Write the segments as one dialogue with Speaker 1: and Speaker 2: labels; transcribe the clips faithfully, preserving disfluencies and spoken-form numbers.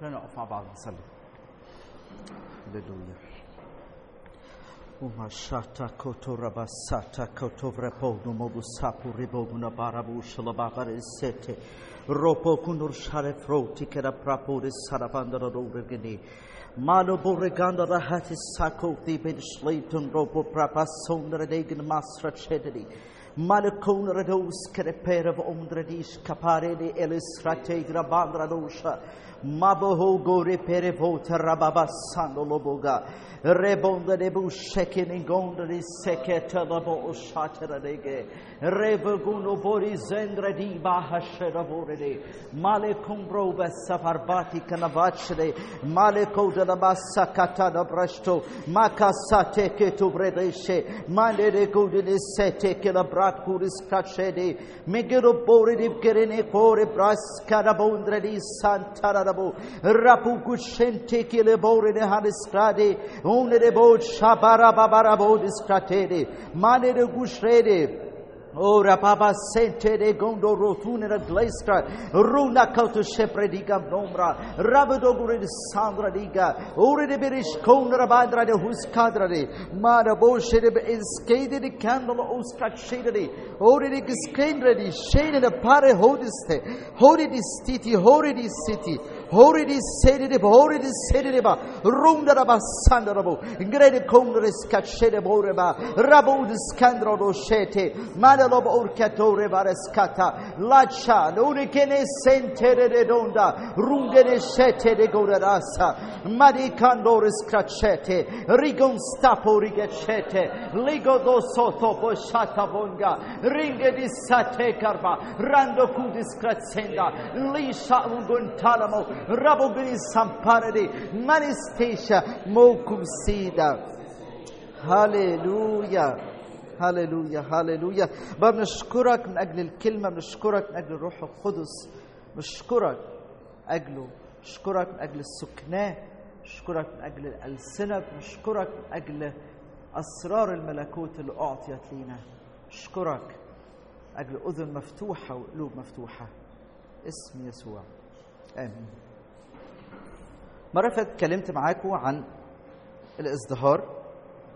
Speaker 1: خلينا نقف مع بعض نصلي. هللويا. وما شاتا كوتورا بساتا كوتورا بودو موبوسابو ريبوبونا بارابو شلبابار السيتي روبو كنور شارف روتي كرا برابور الساراباندر روبرغني مالو بورغاندر راحت الساكو دي بيدشليتون روبو براباسوندر ديغن ماسرا تشيدري مالكون ردوس كريبيرف اوندرديش كاباريدي الستراتيج راباندرادوشا مابوهو غوري بيريفو ترابابا ساندولوبوغا ريبوندا ديبو شيكين غوندري سيكيتلابو شاترديغي ريفغونو بوري زندردي باهاشرابوريدي مالكون بروبا سفارباتي كنافاتشدي مالكو دلاباسا كاتادا برشتو ماكاساتي كيتو بريديشي ماليدي غودي سيتي كيلابرات كوريس كاتشيدي ميغيرو بوري دي كيريني كوري براس كارابوندردي سانتارا Rapu kushente kile bore ne halistrade une de bod shabara babara bod stratede mane de gushrede ora papa sente de gondo rotune na gleistra runa kauto shepre diga nomra rabodo gure de sandra diga ore de berish konra bandra de huskadra de mara boshe de skede de candle ostrat shade de ore de skendre de shade de pare hodiste hori di city hori di city hori di sede de hori di sede de ba runda da basandra bo grede konra skachede boreba rabo de skandro do shete mara lobo urkatore vareskata lacha urikene sentere redonda rungene shete de gorasa madikandore scrachete rigon stapo rigechete ligo do soto poshata bonga ringe di sate karba rando kudi scrazzenda lisha ungontalamo rabogri samparedi manistesha mokum sida. Hallelujah. هاليلويا هاليلويا. بنشكرك من أجل الكلمة، بنشكرك من أجل الروح القدس، بنشكرك أجله، بنشكرك من أجل السكناء، بنشكرك من أجل الألسنة، بنشكرك من أجل أسرار الملكوت اللي أعطيت لينا، بنشكرك أجل أذن مفتوحة وقلوب مفتوحة. اسم يسوع آمين. مرة فاتت اتكلمت معاكم عن الازدهار.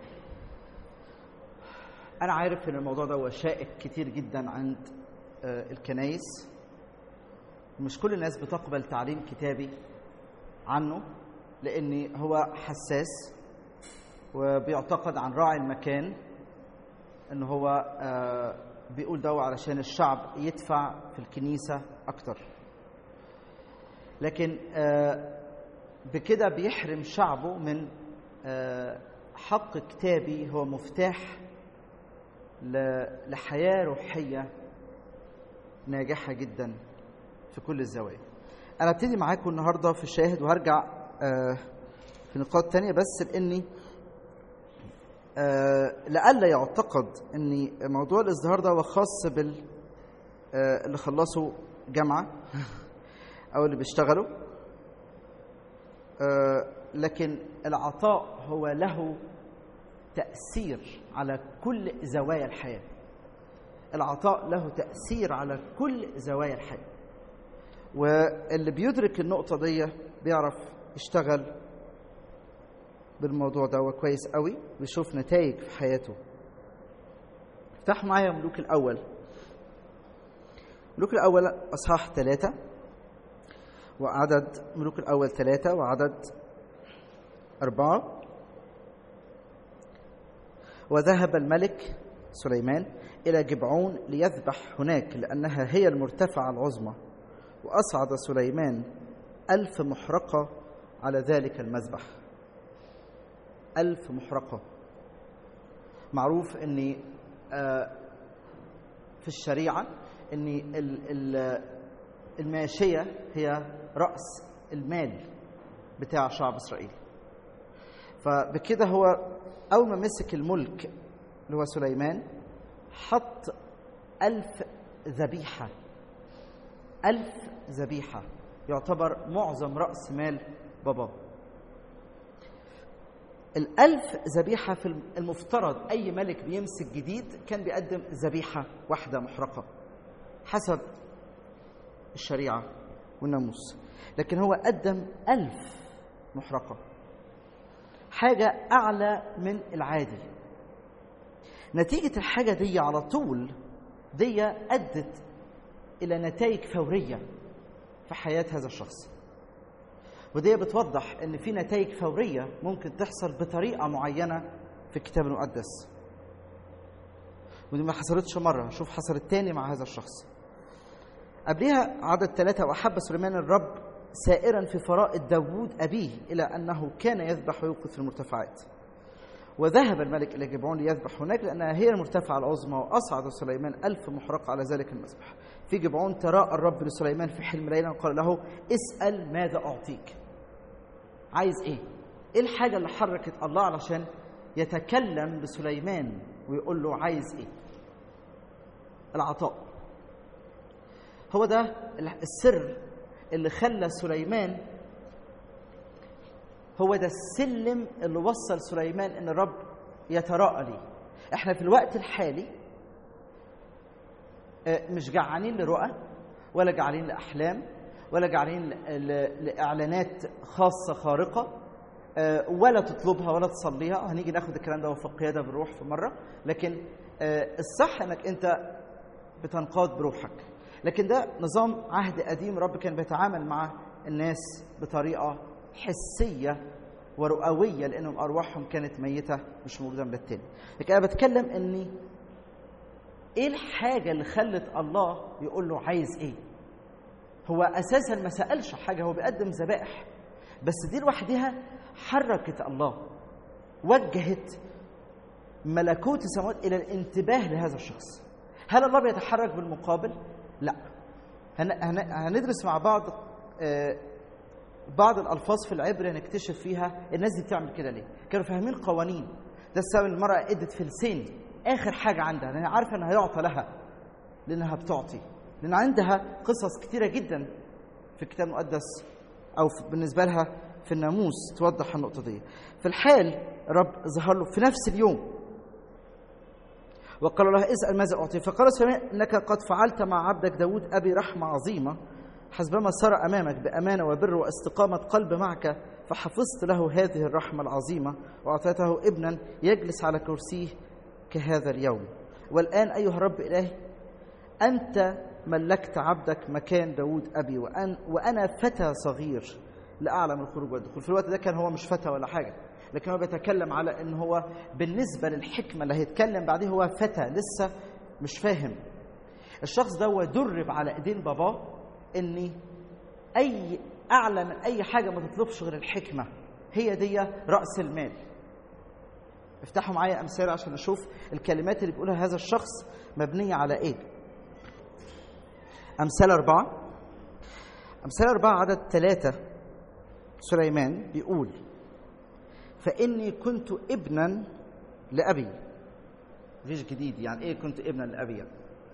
Speaker 1: أنا عارف إن الموضوع ده شائك كتير جدا عند الكنايس، مش كل الناس بتقبل تعليم كتابي عنه لأن هو حساس، وبيعتقد عن راعي المكان إن هو بيقول ده علشان الشعب يدفع في الكنيسة أكتر، لكن بكده بيحرم شعبه من حق كتابي هو مفتاح لحياة روحية ناجحة جدا في كل الزوايا. أنا ابتدي معاكم النهاردة في الشاهد وهرجع في نقاط تانية، بس لأني لألا يعتقد أن موضوع الازدهار ده هو خاص بال اللي خلصوا جامعة أو اللي بيشتغلوا، لكن العطاء هو له تأثير على كل زوايا الحياة. العطاء له تأثير على كل زوايا الحياة، واللي بيدرك النقطة دي بيعرف يشتغل بالموضوع ده كويس قوي، بيشوف نتائج في حياته. افتحوا معايا ملوك الأول، ملوك الأول أصحاح ثلاثة وعدد ملوك الأول ثلاثة وعدد أربعة. وذهب الملك سليمان إلى جبعون ليذبح هناك لأنها هي المرتفعة العظمى، وأصعد سليمان ألف محرقة على ذلك المذبح. ألف محرقة. معروف أن في الشريعة أن الماشية هي رأس المال بتاع شعب إسرائيل، فبكده هو أول ما مسك الملك اللي هو سليمان حط ألف ذبيحة. ألف ذبيحة يعتبر معظم رأس مال بابا. الألف ذبيحة في المفترض أي ملك بيمسك جديد كان بيقدم ذبيحة واحدة محرقة حسب الشريعة، والناموس، لكن هو قدم ألف محرقة، حاجة أعلى من العادي. نتيجة الحاجة دي على طول دي أدت إلى نتائج فورية في حياة هذا الشخص، ودي بتوضح إن في نتائج فورية ممكن تحصل بطريقة معينة في الكتاب المقدس، ودي ما حصلتش مرة. شوف حصلت تاني مع هذا الشخص. قبلها عدد ثلاثة: وأحب سليمان الرب سائرا في فرائض داوود أبيه إلى أنه كان يذبح ويوقف في المرتفعات. وذهب الملك إلى جبعون ليذبح هناك لأنها هي المرتفعة العظمى، وأصعد سليمان ألف محرقة على ذلك المذبح. في جبعون تراءى الرب لسليمان في حلم ليلا وقال له: اسأل ماذا أعطيك. عايز إيه؟ إيه الحاجة اللي حركت الله علشان يتكلم بسليمان ويقول له عايز إيه؟ العطاء. هو ده السر اللي خلى سليمان، هو ده السلم اللي وصل سليمان ان الرب يتراءى ليه. احنا في الوقت الحالي مش جعانين لرؤى، ولا جعانين لاحلام، ولا جعانين لاعلانات خاصه خارقه، ولا تطلبها ولا تصليها. هنيجي ناخد الكلام ده في القياده بالروح في مره، لكن الصح انك انت بتنقاد بروحك. لكن ده نظام عهد قديم، رب كان بيتعامل مع الناس بطريقه حسيه ورؤويه لانهم ارواحهم كانت ميته مش موجوده من التاني. لكن انا بتكلم اني ايه الحاجه اللي خلت الله يقول له عايز ايه. هو اساسا ما سالش حاجه، هو بيقدم ذبائح، بس دي لوحدها حركت الله، وجهت ملكوت السماوات الى الانتباه لهذا الشخص. هل الله بيتحرك بالمقابل؟ لا. هندرس مع بعض بعض الألفاظ في العبري هنكتشف فيها الناس دي بتعمل كده ليه. كانوا فاهمين قوانين. ده السبب المرأة ادت فلسين آخر حاجة عندها، لأنها عارفة أنها يعطى لها، لأنها بتعطي، لأن عندها قصص كتيرة جدا في الكتاب المقدس أو بالنسبة لها في الناموس توضح النقطة دي. في الحال رب ظهر له في نفس اليوم وقال له: اسأل ماذا أعطي. فقال سليمان: إنك قد فعلت مع عبدك داود أبي رحمة عظيمة، حسبما سار أمامك بأمانة وبر واستقامة قلب معك، فحفظت له هذه الرحمة العظيمة وأعطيته ابنا يجلس على كرسيه كهذا اليوم. والآن أيها الرب إلهي، أنت ملكت عبدك مكان داود أبي، وأن وأنا فتى صغير لا أعلم الخروج والدخول. في الوقت ده كان هو مش فتى ولا حاجة، لكن هو بيتكلم على ان هو بالنسبه للحكمه اللي هيتكلم بعديه هو فتى لسه مش فاهم. الشخص ده هو درب على ايدين باباه ان اي اعلى من اي حاجه ما تطلبش غير الحكمه، هي دي راس المال. افتحوا معايا امثله عشان نشوف الكلمات اللي بيقولها هذا الشخص مبنيه على ايه. امثله اربعه امثله اربعه عدد ثلاثه. سليمان بيقول: فإني كنت ابنا لأبي. مفيش جديد. يعني إيه كنت ابنا لأبي؟ يعني.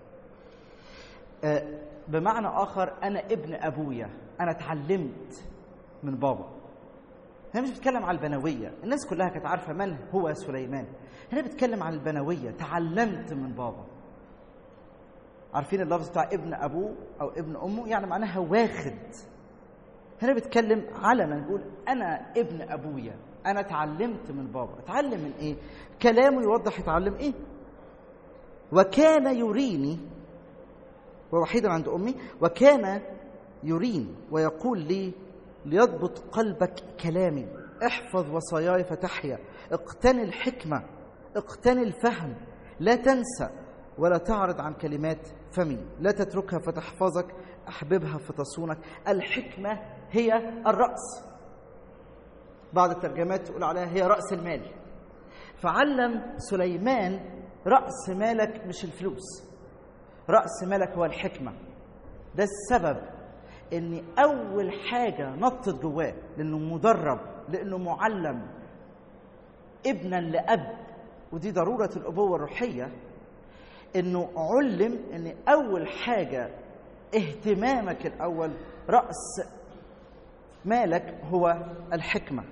Speaker 1: آه بمعنى آخر أنا ابن أبويا، أنا اتعلمت من بابا. هنا مش بتكلم على البنوية، الناس كلها كانت عارفة من هو سليمان. هنا بتكلم عن البنوية، تعلمت من بابا. عارفين اللفظ بتاع ابن أبوه أو ابن أمه؟ يعني معناها واخد. هنا بتكلم على من يقول أنا ابن أبويا، أنا اتعلمت من بابا. اتعلم من إيه؟ كلامه يوضح اتعلم إيه. وكان يريني، ووحيدا عند أمي، وكان يريني ويقول لي: ليضبط قلبك كلامي، احفظ وصاياي فتحيا، اقتني الحكمة، اقتني الفهم، لا تنسى ولا تعرض عن كلمات فمي، لا تتركها فتحفظك، أحببها فتصونك. الحكمة هي الرأس. بعض الترجمات تقول عليها هي رأس المال. فعلم سليمان رأس مالك مش الفلوس، رأس مالك هو الحكمة. ده السبب ان اول حاجة نطت جواه، لانه مدرب، لانه معلم، ابنا لأب، ودي ضرورة الأبوة الروحية، انه علم ان اول حاجة اهتمامك الاول رأس مالك هو الحكمة.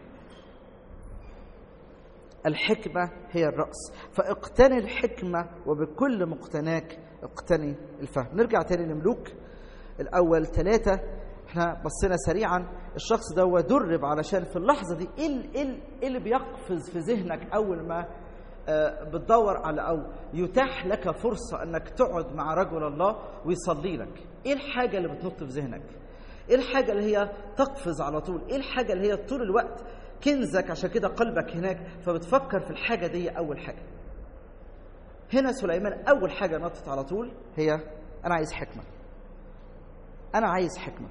Speaker 1: الحكمة هي الرأس. فاقتني الحكمة وبكل مقتناك اقتني الفهم. نرجع تاني لملوك الأول ثلاثة. احنا بصينا سريعا الشخص ده درب علشان في اللحظة دي ايه ايه اللي بيقفز في ذهنك اول ما آه بتدور على او يتاح لك فرصة انك تقعد مع رجل الله ويصلي لك. ايه الحاجة اللي بتنط في ذهنك؟ ايه الحاجة اللي هي تقفز على طول؟ ايه الحاجة اللي هي طول الوقت كنزك عشان كده قلبك هناك فبتفكر في الحاجة دي اول حاجة؟ هنا سليمان اول حاجة نطت على طول هي انا عايز حكمة. انا عايز حكمة.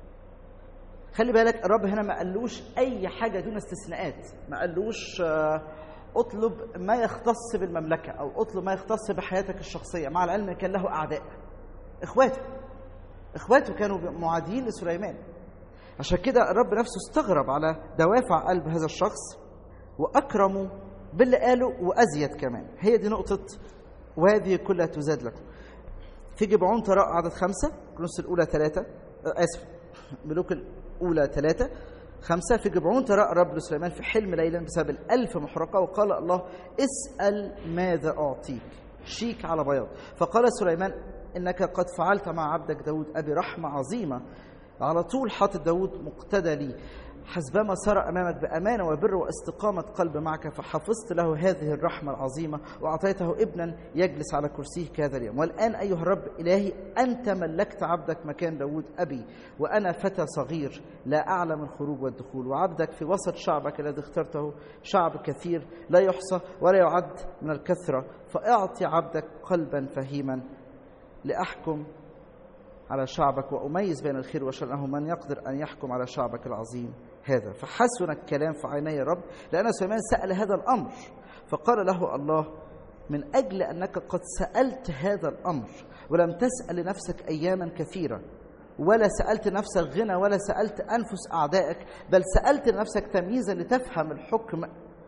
Speaker 1: خلي بالك الرب هنا ما قالوش اي حاجة دون استثناءات، ما قالوش آه اطلب ما يختص بالمملكة او اطلب ما يختص بحياتك الشخصية، مع العلم ان كان له اعداء. اخواته اخواته كانوا معادين لسليمان، عشان كده الرب نفسه استغرب على دوافع قلب هذا الشخص واكرمه باللي قاله وازيد كمان. هي دي نقطة وهذه كلها تزاد لكم. في جبعون تراء عدد خمسة، كرونس الأولى ثلاثة، آسف ملوك الأولى ثلاثة خمسة. في جبعون تراء رب لسليمان في حلم ليلا بسبب الألف محرقة، وقال الله اسأل ماذا أعطيك، شيك على بياض. فقال سليمان إنك قد فعلت مع عبدك داود أبي رحمة عظيمة. على طول حاطط داود مقتدى لي، حسبما سار أمامك بأمانة وبر واستقامة قلب معك، فحفظت له هذه الرحمة العظيمة وأعطيته ابنا يجلس على كرسيه كهذا اليوم. والآن أيها الرب إلهي أنت ملكت عبدك مكان داود أبي، وأنا فتى صغير لا أعلم الخروج والدخول، وعبدك في وسط شعبك الذي اخترته شعب كثير لا يحصى ولا يعد من الكثرة، فأعطي عبدك قلبا فهيما لأحكم على شعبك وأميز بين الخير والشر، أنه من يقدر أن يحكم على شعبك العظيم هذا. فحسن الكلام في عيني الرب، لأن سليمان سأل هذا الأمر. فقال له الله من أجل أنك قد سألت هذا الأمر ولم تسأل لنفسك أياما كثيرة، ولا سألت نفسك غنى، ولا سألت أنفس أعدائك، بل سألت لنفسك تمييزا لتفهم الحكم،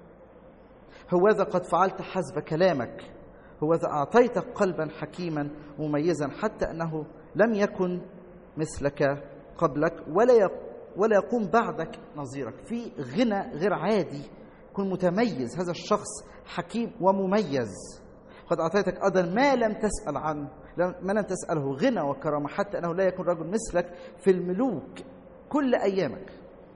Speaker 1: هوذا قد فعلت حسب كلامك، هوذا أعطيتك قلبا حكيما مميزا، حتى أنه لم يكن مثلك قبلك ولا ولا يقوم بعدك نظيرك. في غنى غير عادي، كن متميز. هذا الشخص حكيم ومميز. قد أعطيتك أيضا ما لم تسأل عنه، ما لم تسأله، غنى وكرامة، حتى أنه لا يكون رجل مثلك في الملوك كل أيامك.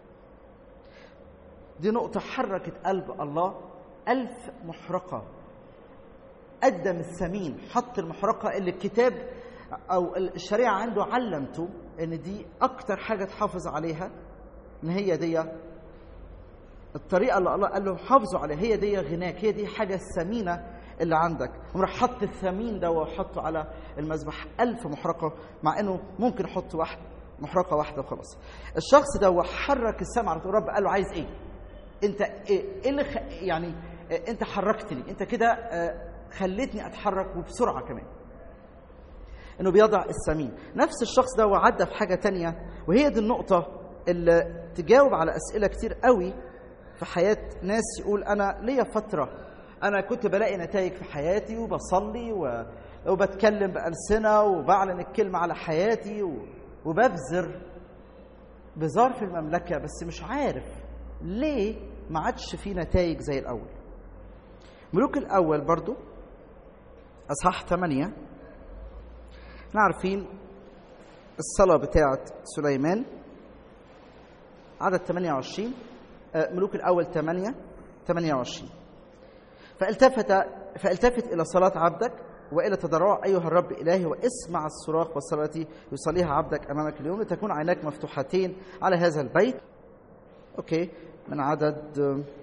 Speaker 1: دي نقطة حركت قلب الله. ألف محرقة، قدم الثمين، حط المحرقة اللي الكتاب أو الشريعة عنده علمته إن دي أكتر حاجة تحافظ عليها، إن هي دي الطريقة اللي الله قال له حافظوا عليها، هي دي غناك، هي دي حاجة الثمينة اللي عندك. وراح حط الثمين ده وحطه على المذبح، ألف محرقة، مع إنه ممكن يحط واحد محرقة واحدة وخلاص. الشخص ده وحرك السمع على الرب، قال له عايز إيه؟ أنت إيه اللي خ... يعني أنت حركتني، أنت كده خليتني أتحرك وبسرعة كمان. انه بيضع الثمين. نفس الشخص ده وعدى في حاجه تانية، وهي دي النقطه اللي تجاوب على اسئله كتير قوي في حياه ناس. يقول انا ليا فتره انا كنت بلاقي نتائج في حياتي وبصلي وبتكلم بألسنة وبعلن الكلمه على حياتي وببذر بزار في المملكه، بس مش عارف ليه ما عادش في نتائج زي الاول. ملوك الاول برضو اصحاح ثمانية، احنا عارفين الصلاة بتاعة سليمان، عدد ثمانية وعشرين، ملوك الأول ثمانية ثمانية وعشرين. فالتفت فالتفت إلى صلاة عبدك وإلى تضرع أيها الرب إلهي، واسمع الصراخ والصلاة التي يصليها عبدك أمامك اليوم، لتكون عيناك مفتوحتين على هذا البيت. أوكي، من عدد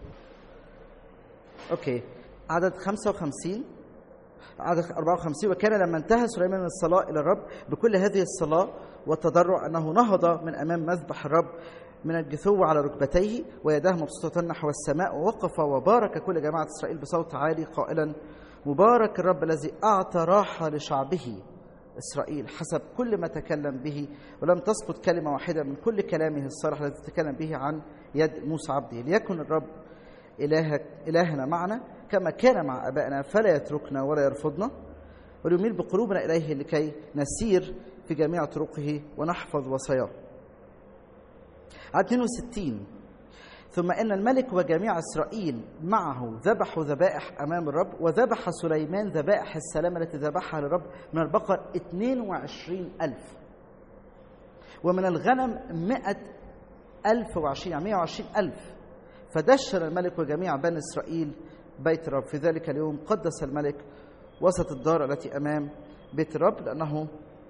Speaker 1: أوكي عدد خمسة وخمسين، عدد أربعة وخمسين. وكان لما انتهى سليمان من الصلاة إلى الرب بكل هذه الصلاة والتضرع أنه نهض من أمام مذبح الرب من الجثو على ركبتيه ويداه مبسوطة نحو السماء، ووقف وبارك كل جماعة إسرائيل بصوت عالي قائلا مبارك الرب الذي أعطى راحة لشعبه إسرائيل حسب كل ما تكلم به، ولم تسقط كلمة واحدة من كل كلامه الصالح الذي تكلم به عن يد موسى عبده. ليكن الرب إلهك إلهنا معنا كما كان مع أبائنا، فلا يتركنا ولا يرفضنا، وليميل بقلوبنا إليه لكي نسير في جميع طرقه ونحفظ وصاياه. عدد اثنين وستين. ثم إن الملك وجميع إسرائيل معه ذبحوا ذبائح أمام الرب، وذبح سليمان ذبائح السلام التي ذبحها للرب من البقر اثنين وعشرين ألف، ومن الغنم مئة ألف وعشرين، يعني مئة وعشرين ألف. فدشر الملك وجميع بني إسرائيل بيت رب. في ذلك اليوم قدس الملك وسط الدار التي أمام بيت رب، لأنه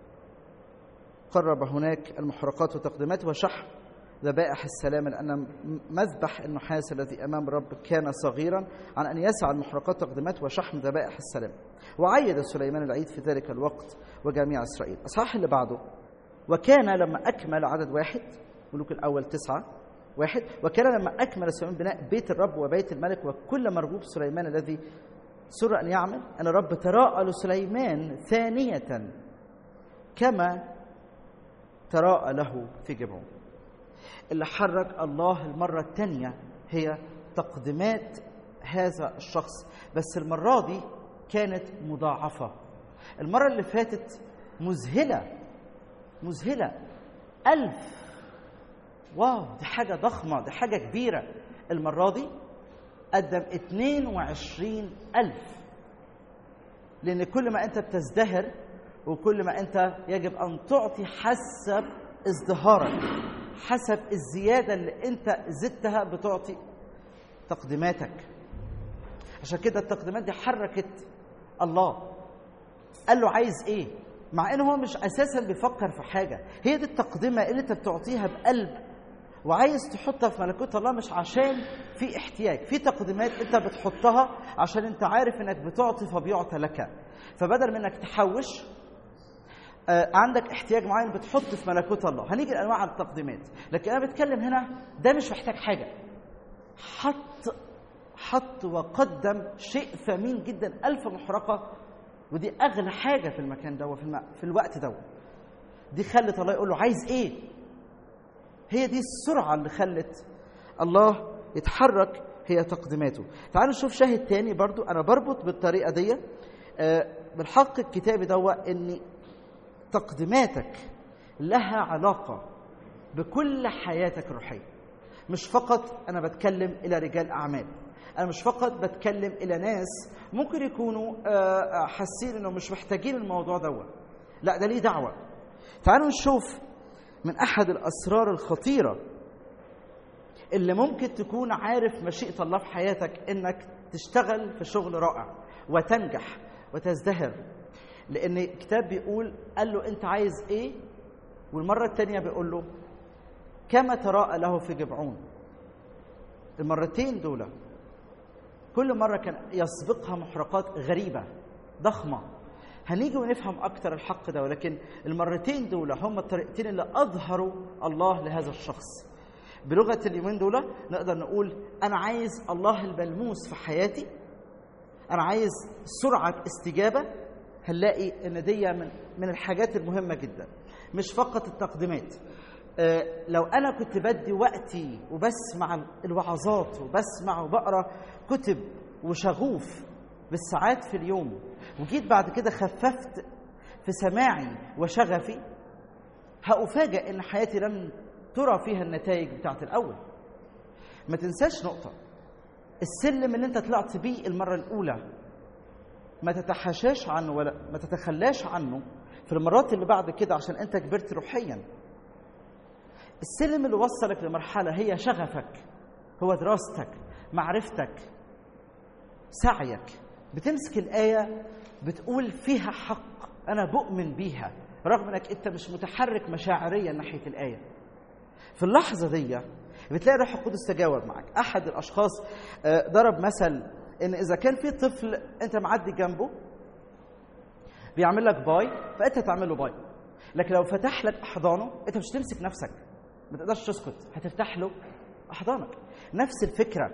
Speaker 1: قرب هناك المحرقات والتقديمات وشحم ذبائح السلام، لأن مذبح النحاس الذي أمام الرب كان صغيرا عن أن يسع المحرقات والتقديمات وشحم ذبائح السلام. وعيد سليمان العيد في ذلك الوقت وجميع إسرائيل. الأصحاح اللي بعده: وكان لما أكمل عدد واحد، ملوك الأول تسعة واحد، وكان لما أكمل سليمان بناء بيت الرب وبيت الملك وكل مرغوب سليمان الذي سر أن يعمل، أن الرب تراءى لسليمان ثانية كما تراءى له في جبعون. اللي حرك الله المرة الثانية هي تقديمات هذا الشخص، بس المرة دي كانت مضاعفة. المرة اللي فاتت مذهلة مذهلة ألف، واو، دي حاجة ضخمة، دي حاجة كبيرة. المرة دي قدم اثنين وعشرين ألف، لأن كل ما أنت بتزدهر وكل ما أنت يجب أن تعطي حسب ازدهارك، حسب الزيادة اللي أنت زدتها بتعطي تقديماتك. عشان كده التقديمات دي حركت الله. قال له عايز إيه؟ مع إنه هو مش أساساً بيفكر في حاجة. هي دي التقدمة اللي أنت بتعطيها بقلب وعايز تحطها في ملكوت الله، مش عشان في احتياج. في تقديمات أنت بتحطها عشان أنت عارف إنك بتعطي فبيعطى لك، فبدل من إنك تحوش آه عندك احتياج معين بتحط في ملكوت الله. هنيجي لأنواع التقديمات، لكن أنا بتكلم هنا ده مش محتاج حاجة، حط حط وقدم شيء ثمين جدا، ألف محرقة، ودي أغلى حاجة في المكان ده وفي في الوقت ده. دي خلت الله يقول له عايز إيه؟ هي دي السرعة اللي خلت الله يتحرك، هي تقديماته. تعالوا نشوف شاهد تاني برضو. أنا بربط بالطريقة دي آه بالحق الكتابي دوا إن تقديماتك لها علاقة بكل حياتك الروحية. مش فقط أنا بتكلم إلى رجال أعمال، أنا مش فقط بتكلم إلى ناس ممكن يكونوا حاسين إنه مش محتاجين الموضوع دوت، لا ده ليه دعوة. تعالوا نشوف من أحد الأسرار الخطيرة اللي ممكن تكون عارف مشيئة الله في حياتك، إنك تشتغل في شغل رائع وتنجح وتزدهر. لأن الكتاب بيقول قال له أنت عايز إيه؟ والمرة الثانية بيقول له كما تراءى له في جبعون. المرتين دول كل مرة كان يسبقها محرقات غريبة ضخمة. هنيجي ونفهم أكتر الحق ده، ولكن المرتين دول هم الطريقتين اللي أظهروا الله لهذا الشخص. بلغة اليومين دول نقدر نقول أنا عايز الله الملموس في حياتي، أنا عايز سرعة استجابة. هنلاقي إن دي من من الحاجات المهمة جدا، مش فقط التقديمات. أه لو أنا كنت بدي وقتي وبسمع الوعظات وبسمع وبقرأ كتب وشغوف بالساعات في اليوم، وجيت بعد كده خففت في سماعي وشغفي، هأفاجأ إن حياتي لم ترى فيها النتائج بتاعت الأول. ما تنساش نقطة، السلم اللي انت طلعت بيه المرة الأولى ما تتحاشاش عنه ولا ما تتخلاش عنه في المرات اللي بعد كده، عشان انت كبرت روحيا. السلم اللي وصلك لمرحلة هي شغفك، هو دراستك، معرفتك، سعيك. بتمسك الآية بتقول فيها حق، أنا بؤمن بيها، رغم أنك أنت مش متحرك مشاعريا ناحية الآية. في اللحظة دي بتلاقي روح القدس تجاوب معك. أحد الأشخاص ضرب مثل إن إذا كان في طفل أنت معدي جنبه بيعمل لك باي، فأنت تعمل له باي، لكن لو فتح لك أحضانه أنت مش تمسك نفسك، ما تقدرش تسكت، هتفتح له أحضانك. نفس الفكرة،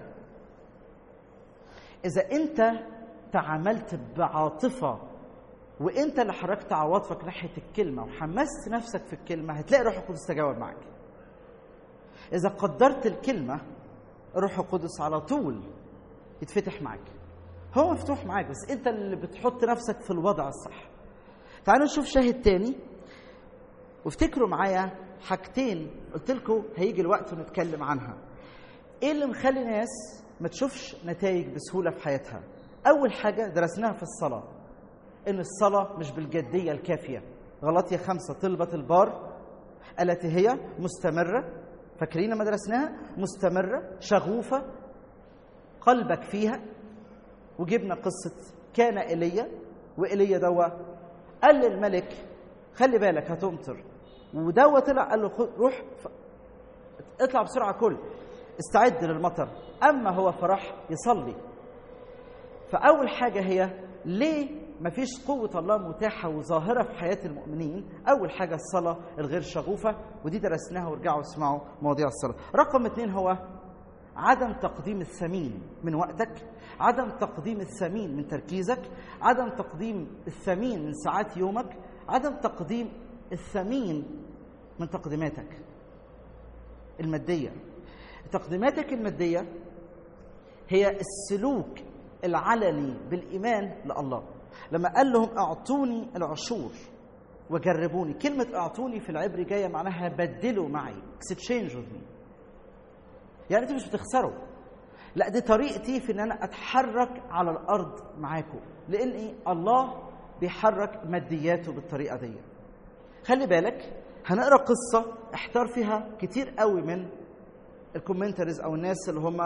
Speaker 1: إذا أنت تعاملت بعاطفة وأنت اللي حركت عواطفك ناحية الكلمة وحمست نفسك في الكلمة، هتلاقي روح القدس تجاوب معك. إذا قدرت الكلمة، روح القدس على طول يتفتح معك. هو مفتوح معك، بس أنت اللي بتحط نفسك في الوضع الصح. تعالوا نشوف شاهد تاني، وافتكروا معايا حاجتين قلت لكم هيجي الوقت ونتكلم عنها. إيه اللي مخلي ناس ما تشوفش نتائج بسهولة في حياتها؟ أول حاجة درسناها في الصلاة، إن الصلاة مش بالجدية الكافية. غلطية خمسة، طلبة البار التي هي مستمرة. فاكرين لما درسناها؟ مستمرة شغوفة قلبك فيها. وجبنا قصة كان إيليا، وإيليا دوا قال للملك خلي بالك هتمطر، ودوا طلع قال له روح اطلع بسرعة كل استعد للمطر. أما هو فراح يصلي. فأول حاجة هي ليه مفيش قوة الله متاحة وظاهرة في حياة المؤمنين؟ أول حاجة الصلاة الغير شغوفة، ودي درسناها وارجعوا اسمعوا مواضيع الصلاة. رقم اثنين هو عدم تقديم الثمين من وقتك، عدم تقديم الثمين من تركيزك، عدم تقديم الثمين من ساعات يومك، عدم تقديم الثمين من تقديماتك المادية. تقديماتك المادية هي السلوك العلني بالإيمان لله. لما قال لهم اعطوني العشور وجربوني، كلمة اعطوني في العبري جاية معناها بدلوا معي، exchange with me. يعني انتوا مش بتخسروا، لا دي طريقتي في ان انا اتحرك على الارض معاكم، لان ايه؟ الله بيحرك مادياته بالطريقة دي. خلي بالك هنقرا قصة احتار فيها كتير قوي من الكومنتريز او الناس اللي هم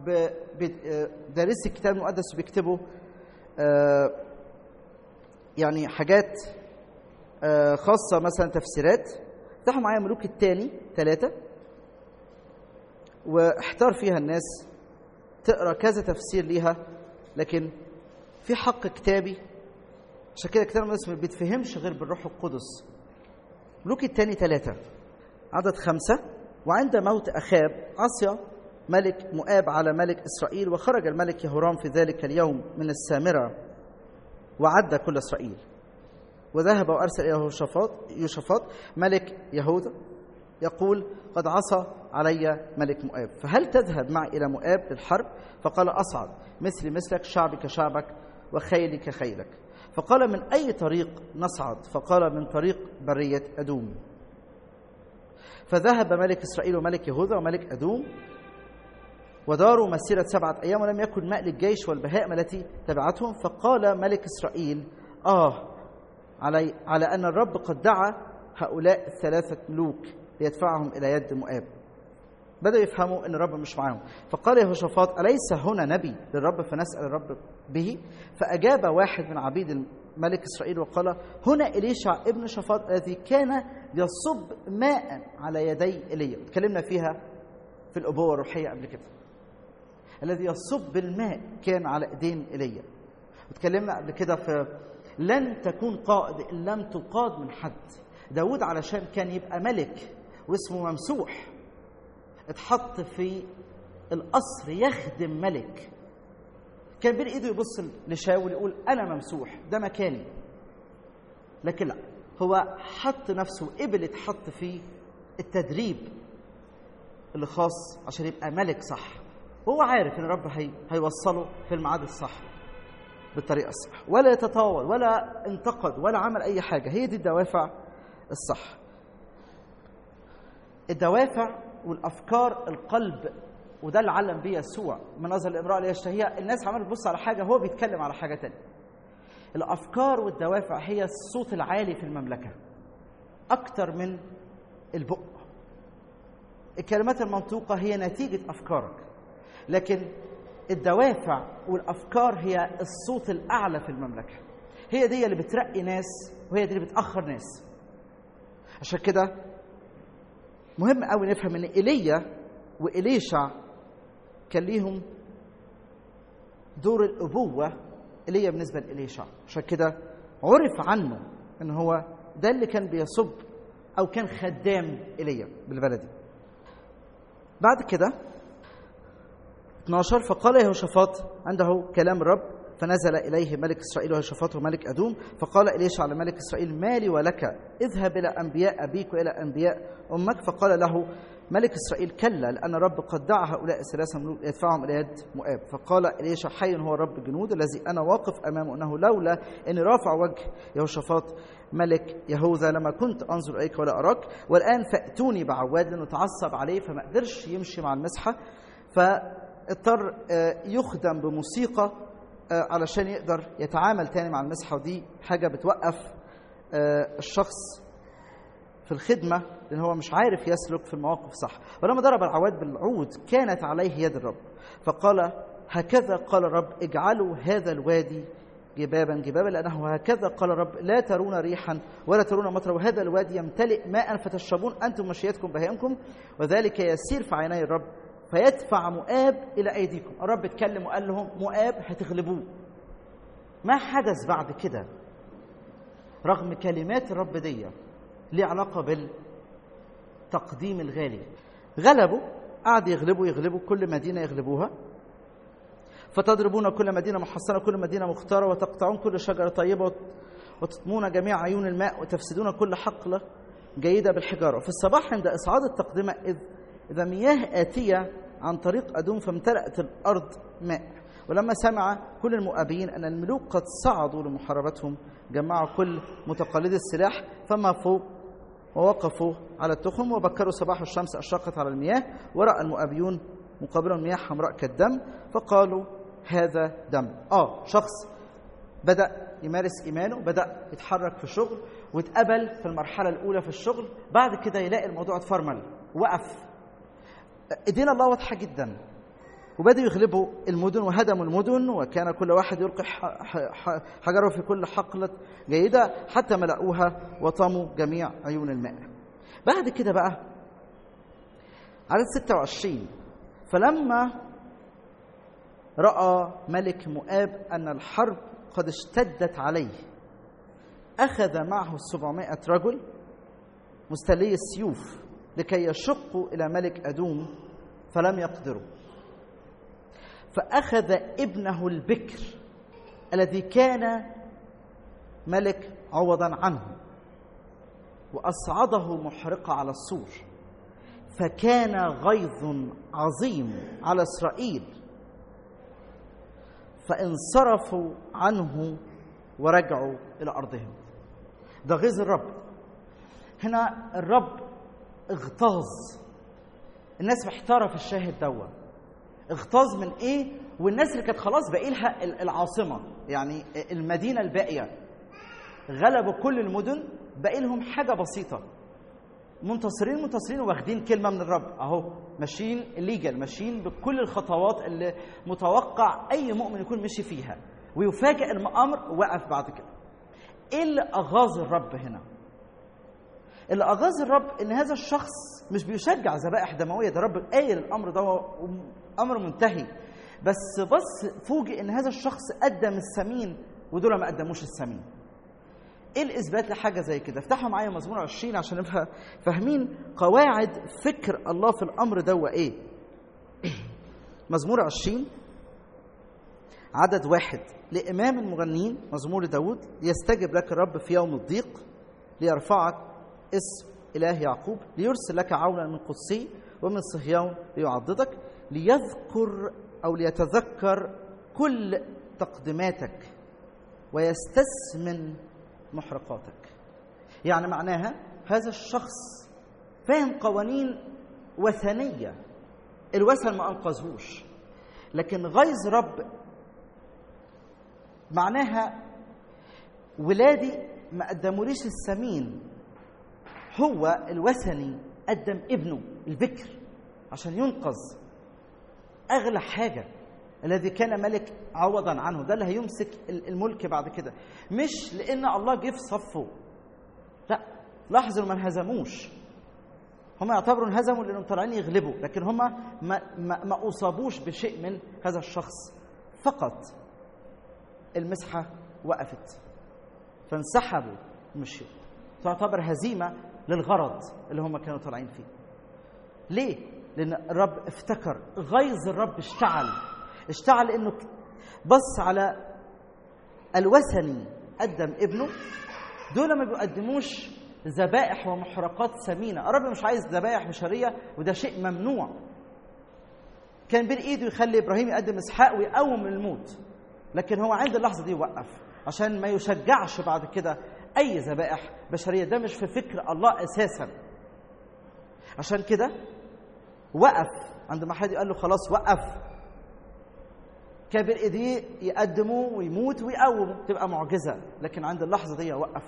Speaker 1: دارسي الكتاب المقدس وبيكتبوا يعني حاجات خاصة مثلا تفسيرات. افتحوا معايا ملوك الثاني ثلاثة، واحتار فيها الناس تقرا كذا تفسير ليها، لكن في حق كتابي، عشان كده كتاب الناس ما بيتفهمش غير بالروح القدس. ملوك الثاني ثلاثة عدد خمسة. وعند موت أخاب عصى ملك مؤاب على ملك إسرائيل، وخرج الملك يهورام في ذلك اليوم من السامرة وعد كل إسرائيل، وذهب وأرسل إلى يهوشافاط يوشافاط ملك يهوذا يقول قد عصى علي ملك مؤاب، فهل تذهب معي إلى مؤاب للحرب؟ فقال أصعد، مثلي مثلك، شعبي كشعبك وخيلي كخيلك. فقال من أي طريق نصعد؟ فقال من طريق برية أدوم. فذهب ملك إسرائيل وملك يهوذا وملك أدوم وداروا مسيرة سبعة أيام، ولم يكن ماء للجيش والبهائم التي تبعتهم. فقال ملك إسرائيل آه علي على أن الرب قد دعا هؤلاء الثلاثة ملوك ليدفعهم إلى يد مؤاب. بدأوا يفهموا أن الرب مش معهم. فقال يهوشافاط أليس هنا نبي للرب فنسأل الرب به؟ فأجاب واحد من عبيد ملك إسرائيل وقال هنا إليشع ابن شافاط الذي كان يصب ماء على يدي إيليا. اتكلمنا فيها في الأبوة الروحية قبل كده، الذي يصب الماء كان على ايدين ايليا. وتكلمنا قبل كده في لن تكون قائد ان لم تقاد من حد. داود علشان كان يبقى ملك واسمه ممسوح، اتحط في القصر يخدم ملك، كان بين ايده يبص لشاول يقول انا ممسوح ده مكاني، لكن لا، هو حط نفسه قبل يتحط في التدريب اللي خاص عشان يبقى ملك صح، وهو عارف ان الرب هي هيوصله في الميعاد الصح بالطريقه الصح، ولا يتطاول ولا انتقد ولا عمل اي حاجه. هي دي الدوافع الصح، الدوافع والافكار القلب. وده اللي علم بيه يسوع مناظر الامراه اللي يشتهيها. الناس عماله تبص على حاجه، هو بيتكلم على حاجه تانية. الافكار والدوافع هي الصوت العالي في المملكه اكتر من البق. الكلمات المنطوقه هي نتيجه افكارك، لكن الدوافع والافكار هي الصوت الاعلى في المملكه. هي دي اللي بترقي ناس، وهي دي اللي بتاخر ناس. عشان كده مهم قوي نفهم ان ايليا وإليشع كان ليهم دور الابوه. ايليا بالنسبه لإليشع، عشان كده عرف عنه ان هو ده اللي كان بيصب او كان خدام ايليا بالبلدي. بعد كده اثناشر فقال يهوشافاط عنده كلام الرب، فنزل إليه ملك إسرائيل ويهوشافاط وملك أدوم. فقال إليشع لملك إسرائيل مالي ولك، اذهب إلى أنبياء أبيك وإلى أنبياء أمك. فقال له ملك إسرائيل كلا، لأن الرب قد دعا هؤلاء الثلاثة ملوك ليدفعهم إلى يد مؤاب. فقال إليشع حي هو الرب الجنود الذي أنا واقف أمامه، أنه لولا أني رافع وجه يهوشافاط ملك يهوذا لما كنت أنظر إليك ولا أراك. والآن فأتوني بعواد، لأنه تعصب عليه فما قدرش يمشي مع المسحة، فاضطر يخدم بموسيقى علشان يقدر يتعامل تاني مع المسحة. ودي حاجة بتوقف الشخص في الخدمة لأن هو مش عارف يسلك في المواقف صح. ولما ضرب العواد بالعود كانت عليه يد الرب، فقال هكذا قال الرب اجعلوا هذا الوادي جبابا جبابا، لأنه هكذا قال الرب لا ترون ريحا ولا ترون مطر، وهذا الوادي يمتلئ ماء فتشربون أنتم مشيتكم بهائمكم، وذلك يسير في عيني الرب فيدفع مؤاب إلى أيديكم. الرب اتكلم وقال لهم مؤاب هتغلبوه. ما حدث بعد كده رغم كلمات الرب دي ليه علاقة بالتقديم الغالي. غلبوا، قعد يغلبوا يغلبوا كل مدينة يغلبوها، فتضربون كل مدينة محصنة كل مدينة مختارة، وتقطعون كل شجرة طيبة، وتطمون جميع عيون الماء، وتفسدون كل حقلة جيدة بالحجارة. في الصباح عند إصعاد التقدمة إذ إذا مياه آتية عن طريق أدوم فامتلأت الأرض ماء. ولما سمع كل المؤابين أن الملوك قد صعدوا لمحاربتهم جمعوا كل متقلدي السلاح فما فوق ووقفوا على التخم، وبكروا صباح الشمس أشرقت على المياه، ورأى المؤابيون مقابلهم مياه حمراء كالدم، فقالوا هذا دم. آه شخص بدأ يمارس إيمانه، بدأ يتحرك في الشغل واتقبل في المرحلة الأولى في الشغل، بعد كده يلاقي الموضوع اتفرمل وقف. إيدينا الله واضحة جدا، وبدأوا يغلبوا المدن وهدموا المدن، وكان كل واحد يلقي حجره في كل حقلة جيدة حتى ملأوها وطموا جميع عيون الماء. بعد كده بقى عدد ستة وعشرين، فلما رأى ملك مؤاب أن الحرب قد اشتدت عليه أخذ معه سبعمائة رجل مستلي السيوف لكي يشقوا إلى ملك أدوم فلم يقدروا، فأخذ ابنه البكر الذي كان ملك عوضا عنه وأصعده محرقة على السور، فكان غيظ عظيم على إسرائيل فانصرفوا عنه ورجعوا إلى أرضهم. ده غيظ الرب. هنا الرب اغتاظ. الناس محتارة في الشاهد دوا اغتاظ من ايه؟ والناس اللي كانت خلاص باقي لها العاصمة، يعني المدينة الباقية، غلبوا كل المدن، باقي لهم حاجة بسيطة، منتصرين منتصرين واخدين كلمة من الرب، اهو ماشيين ليجل، ماشيين بكل الخطوات اللي متوقع اي مؤمن يكون مشي فيها، ويفاجئ الامر وقف بعد كده. ايه اللي اغاظ الرب هنا؟ اللي اغاظ الرب ان هذا الشخص مش بيشجع ذبائح دمويه، ده الرب قايل الامر ده امر منتهي، بس بس فوجئ ان هذا الشخص قدم السمين ودول ما قدموش السمين. ايه الاثبات لحاجه زي كده؟ افتحوا معايا مزمور عشرين عشان نبقى فاهمين قواعد فكر الله في الامر ده ايه. مزمور عشرين عدد واحد، لامام المغنين مزمور داود، يستجب لك الرب في يوم الضيق، ليرفعك اسم اله يعقوب، ليرسل لك عونا من قدسي ومن صهيون ليعضدك، ليذكر او ليتذكر كل تقدماتك ويستثمن محرقاتك. يعني معناها هذا الشخص فاهم قوانين وثنية، الوثن ما أنقذهوش، لكن غيظ رب معناها ولادي ما قدموليش السمين، هو الوثني قدم ابنه البكر عشان ينقذ أغلى حاجة، الذي كان ملك عوضا عنه، ده اللي هيمسك الملك بعد كده، مش لأن الله جه في صفه، لا، لاحظوا ما انهزموش، هم يعتبروا انهزموا لأنهم طالعين يغلبوا، لكن هم ما, ما, ما أصابوش بشيء من هذا الشخص، فقط المسحة وقفت فانسحبوا مشوا، تعتبر هزيمة للغرض اللي هم كانوا طالعين فيه. ليه؟ لأن الرب افتكر، غيظ الرب اشتعل اشتعل انه بص على الوثني قدم ابنه، دول ما بيقدموش ذبائح ومحرقات ثمينه، الرب مش عايز ذبائح بشريه وده شيء ممنوع. كان بين ايده يخلي ابراهيم يقدم اسحاق ويقوم من الموت، لكن هو عند اللحظه دي وقف عشان ما يشجعش بعد كده اي ذبائح بشريه، ده مش في فكر الله اساسا. عشان كده وقف عندما حد قال له خلاص وقف، كان بين ايديه يقدموا ويموت ويقوموا، تبقى معجزه، لكن عند اللحظه دي وقفوا.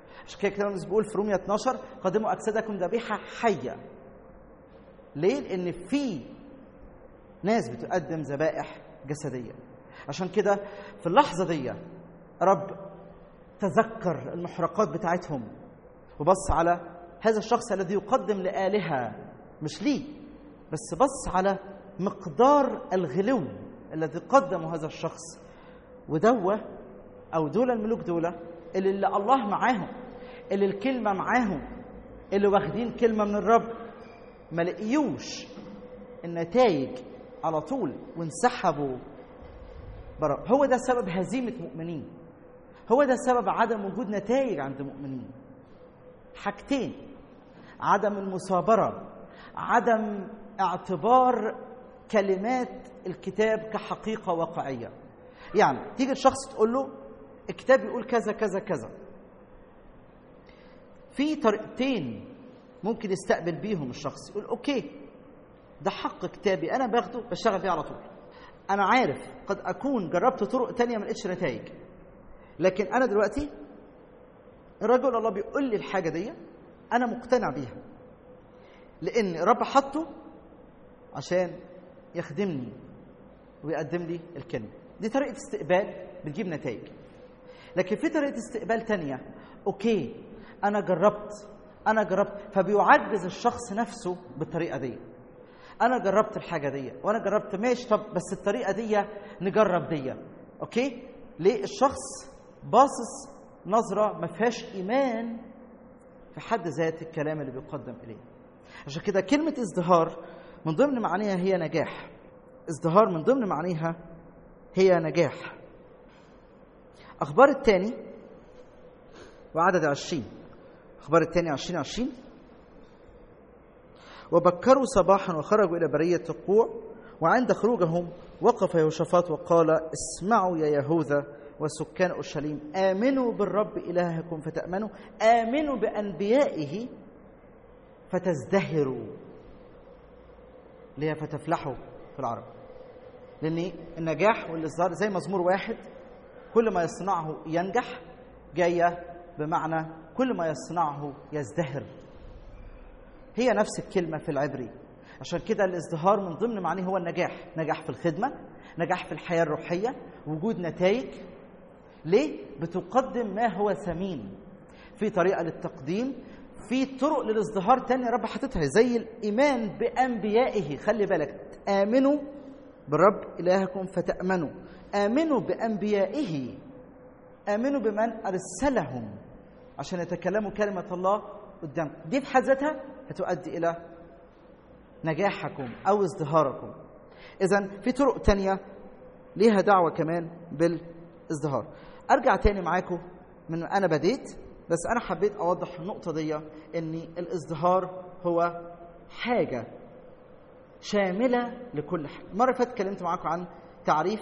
Speaker 1: عشان كده كده بيقول في رومية اتناشر قدموا اجسادكم ذبيحه حيه. ليه؟ لان في ناس بتقدم ذبائح جسديه. عشان كده في اللحظه دي رب تذكر المحرقات بتاعتهم وبص على هذا الشخص الذي يقدم لآلهة مش ليه، بس بص على مقدار الغلو الذي قدمه هذا الشخص. ودوه أو دول الملوك دول اللي, اللي الله معاهم، اللي الكلمة معاهم، اللي واخدين كلمة من الرب، ما لقيوش النتائج على طول وانسحبوا برا. هو ده سبب هزيمة مؤمنين، هو ده سبب عدم وجود نتائج عند مؤمنين. حاجتين: عدم المثابرة، عدم اعتبار كلمات الكتاب كحقيقة واقعية. يعني تيجي الشخص تقول له الكتاب يقول كذا كذا كذا، في طريقتين ممكن يستقبل بيهم الشخص. يقول اوكي ده حق كتابي انا باخده بشتغل بيه على طول، انا عارف قد اكون جربت طرق تانية ما لقيتش نتائج، لكن انا دلوقتي الرجل الله بيقول لي الحاجه دي انا مقتنع بيها لان الرب حطه عشان يخدمني ويقدم لي الكلمه. دي طريقه استقبال بتجيب نتائج. لكن في طريقه استقبال تانية، اوكي انا جربت انا جربت فبيعجز الشخص نفسه بالطريقه دي. انا جربت الحاجه دي وانا جربت ماشي، طب بس الطريقه دي نجرب دي. اوكي ليه؟ الشخص باصص نظره ما فيهاش ايمان في حد ذات الكلام اللي بيقدم اليه. عشان كده كلمه ازدهار من ضمن معانيها هي نجاح. ازدهار من ضمن معانيها هي نجاح. اخبار الثاني وعدد عشرين، اخبار الثاني عشرين عشرين: وبكروا صباحا وخرجوا الى بريه تقوع، وعند خروجهم وقف يهوشافاط وقال: اسمعوا يا يهوذا وسكان اورشليم، امنوا بالرب الهكم فتامنوا، امنوا بانبيائه فتزدهروا. ليه؟ فتفلحوا في العرب. لان النجاح والازدهار زي مزمور واحد، كل ما يصنعه ينجح، جايه بمعنى كل ما يصنعه يزدهر. هي نفس الكلمه في العبري. عشان كده الازدهار من ضمن معانيه هو النجاح، نجاح في الخدمه، نجاح في الحياه الروحيه، وجود نتائج. ليه؟ بتقدم ما هو ثمين. في طريقه للتقديم، في طرق للازدهار تاني رب حاططها زي الايمان بانبيائه. خلي بالك، امنوا بالرب الهكم فتامنوا، امنوا بانبيائه، امنوا بمن ارسلهم عشان يتكلموا كلمه الله قدامكم. دي في حد ذاتها هتؤدي الى نجاحكم او ازدهاركم. اذا في طرق تانية ليها دعوه كمان بالازدهار. ارجع تاني معاكم من انا بديت، بس انا حبيت اوضح النقطه دي ان الازدهار هو حاجه شامله لكل حاجه. المره اللي فاتت اتكلمت معاكم عن تعريف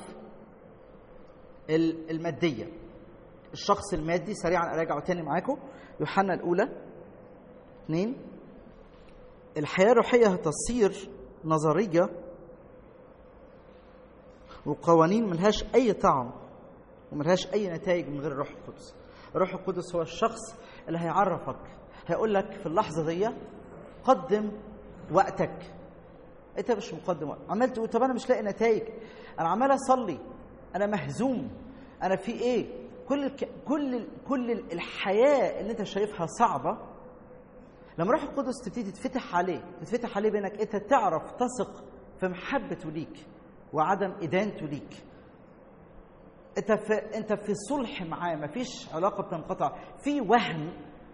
Speaker 1: الماديه، الشخص المادي. سريعا اراجعه تاني معاكم. يوحنا الاولى اثنين: الحياه الروحيه هتصير نظريه وقوانين ملهاش اي طعم وملهاش اي نتائج من غير الروح القدس. الروح القدس هو الشخص اللي هيعرفك، هيقول لك في اللحظه دي قدم وقتك. انت مش مقدم وقت، عمال تقول طب انا مش لاقي نتائج، انا عمال اصلي، انا مهزوم، انا في ايه؟ كل الك... كل ال... كل الحياه اللي انت شايفها صعبه، لما الروح القدس تبتدي تتفتح عليه، تتفتح عليه بانك انت تعرف تثق في محبته ليك وعدم ادانته ليك. انت في انت في صلح معاه، مفيش علاقه بتنقطع. في وهم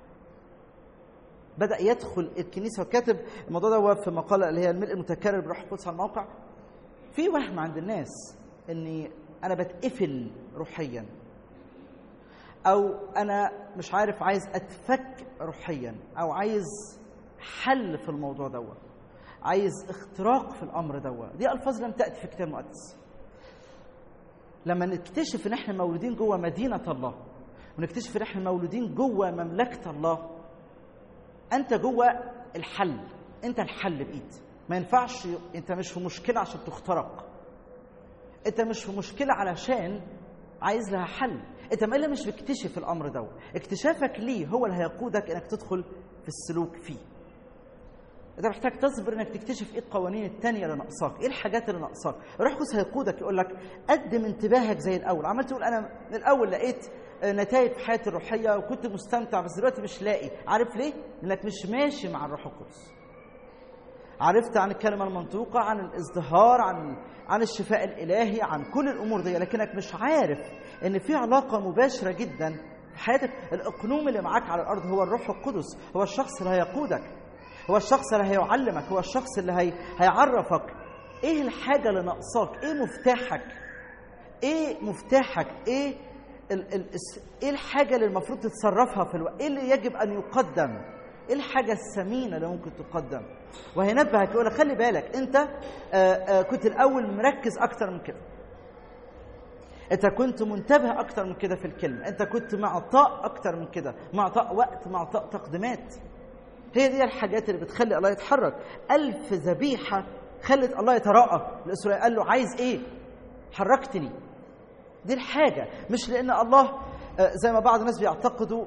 Speaker 1: بدا يدخل الكنيسه، وكاتب الموضوع ده في مقاله اللي هي الملء المتكرر بروح القدس على الموقع. في وهم عند الناس اني انا بتقفل روحيا، او انا مش عارف عايز اتفك روحيا، او عايز حل في الموضوع دوت، عايز اختراق في الامر دوت. دي الفاظ لم تاتي في الكتاب المقدس. لما نكتشف ان احنا مولودين جوه مدينه الله، ونكتشف ان احنا مولودين جوه مملكه الله، انت جوه الحل، انت الحل بايد. ما ينفعش، انت مش في مشكله عشان تخترق، انت مش في مشكله علشان عايز لها حل. انت ما الا مش بتكتشف الامر ده، اكتشافك ليه هو اللي هيقودك انك تدخل في السلوك فيه. انت محتاج تصبر انك تكتشف ايه القوانين التانية اللي ناقصاك، ايه الحاجات اللي ناقصاك. الروح القدس هيقودك يقول لك قدم انتباهك زي الاول. عمال تقول انا من الاول لقيت نتائج في حياتي الروحيه وكنت مستمتع، بس دلوقتي مش لاقي. عارف ليه؟ لانك مش ماشي مع الروح القدس. عرفت عن الكلمه المنطوقه، عن الازدهار، عن عن الشفاء الالهي، عن كل الامور دي، لكنك مش عارف ان في علاقه مباشره جدا في حياتك. الاقنوم اللي معاك على الارض هو الروح القدس، هو الشخص اللي هيقودك، هو الشخص اللي هيعلمك، هو الشخص اللي هي... هيعرفك ايه الحاجه اللي ناقصاك، ايه مفتاحك، ايه مفتاحك ايه ال... ال... ايه الحاجه اللي المفروض تتصرفها في الوقت، ايه اللي يجب ان يقدم، ايه الحاجه الثمينه اللي ممكن تقدم. وهينبهك يقول لك خلي بالك انت آآ آآ كنت الاول مركز اكتر من كده، انت كنت منتبه اكتر من كده في الكلمه، انت كنت معطاء اكتر من كده، معطاء وقت، معطاء تقديمات. هي دي الحاجات اللي بتخلي الله يتحرك. ألف ذبيحه خلت الله يتراءى لإسرائيل، قال له عايز ايه؟ حركتني. دي الحاجه، مش لان الله زي ما بعض الناس بيعتقدوا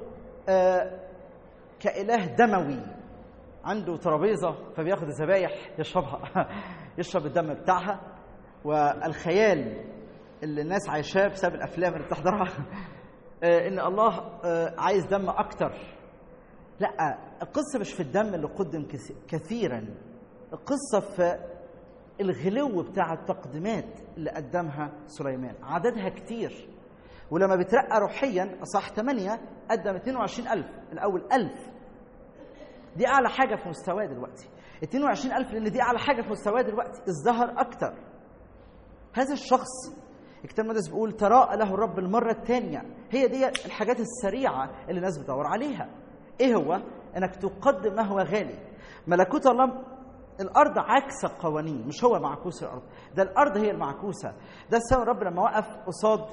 Speaker 1: كإله دموي عنده ترابيزه فبياخد الذبايح يشربها يشرب الدم بتاعها. والخيال اللي الناس عايشاه بسبب الافلام اللي بتحضرها ان الله عايز دم اكتر. لا، القصه مش في الدم اللي قدم كثيرا، القصه في الغلو بتاع التقديمات اللي قدمها سليمان، عددها كتير. ولما بترقى روحيا اصح ثمانية قدم اثنين وعشرين ألف، الاول ألف، دي اعلى حاجه في مستواه دلوقتي. اثنين وعشرين ألف لان دي اعلى حاجه في مستواه دلوقتي، ازدهر اكتر. هذا الشخص الكتاب المقدس بيقول تراءى له الرب المره الثانيه. هي دي الحاجات السريعه اللي الناس بتدور عليها. ايه هو؟ انك تقدم ما هو غالي. ملكوت الله، الارض عكس القوانين، مش هو معكوس الارض، ده الارض هي المعكوسه. ده السبب الرب لما وقف قصاد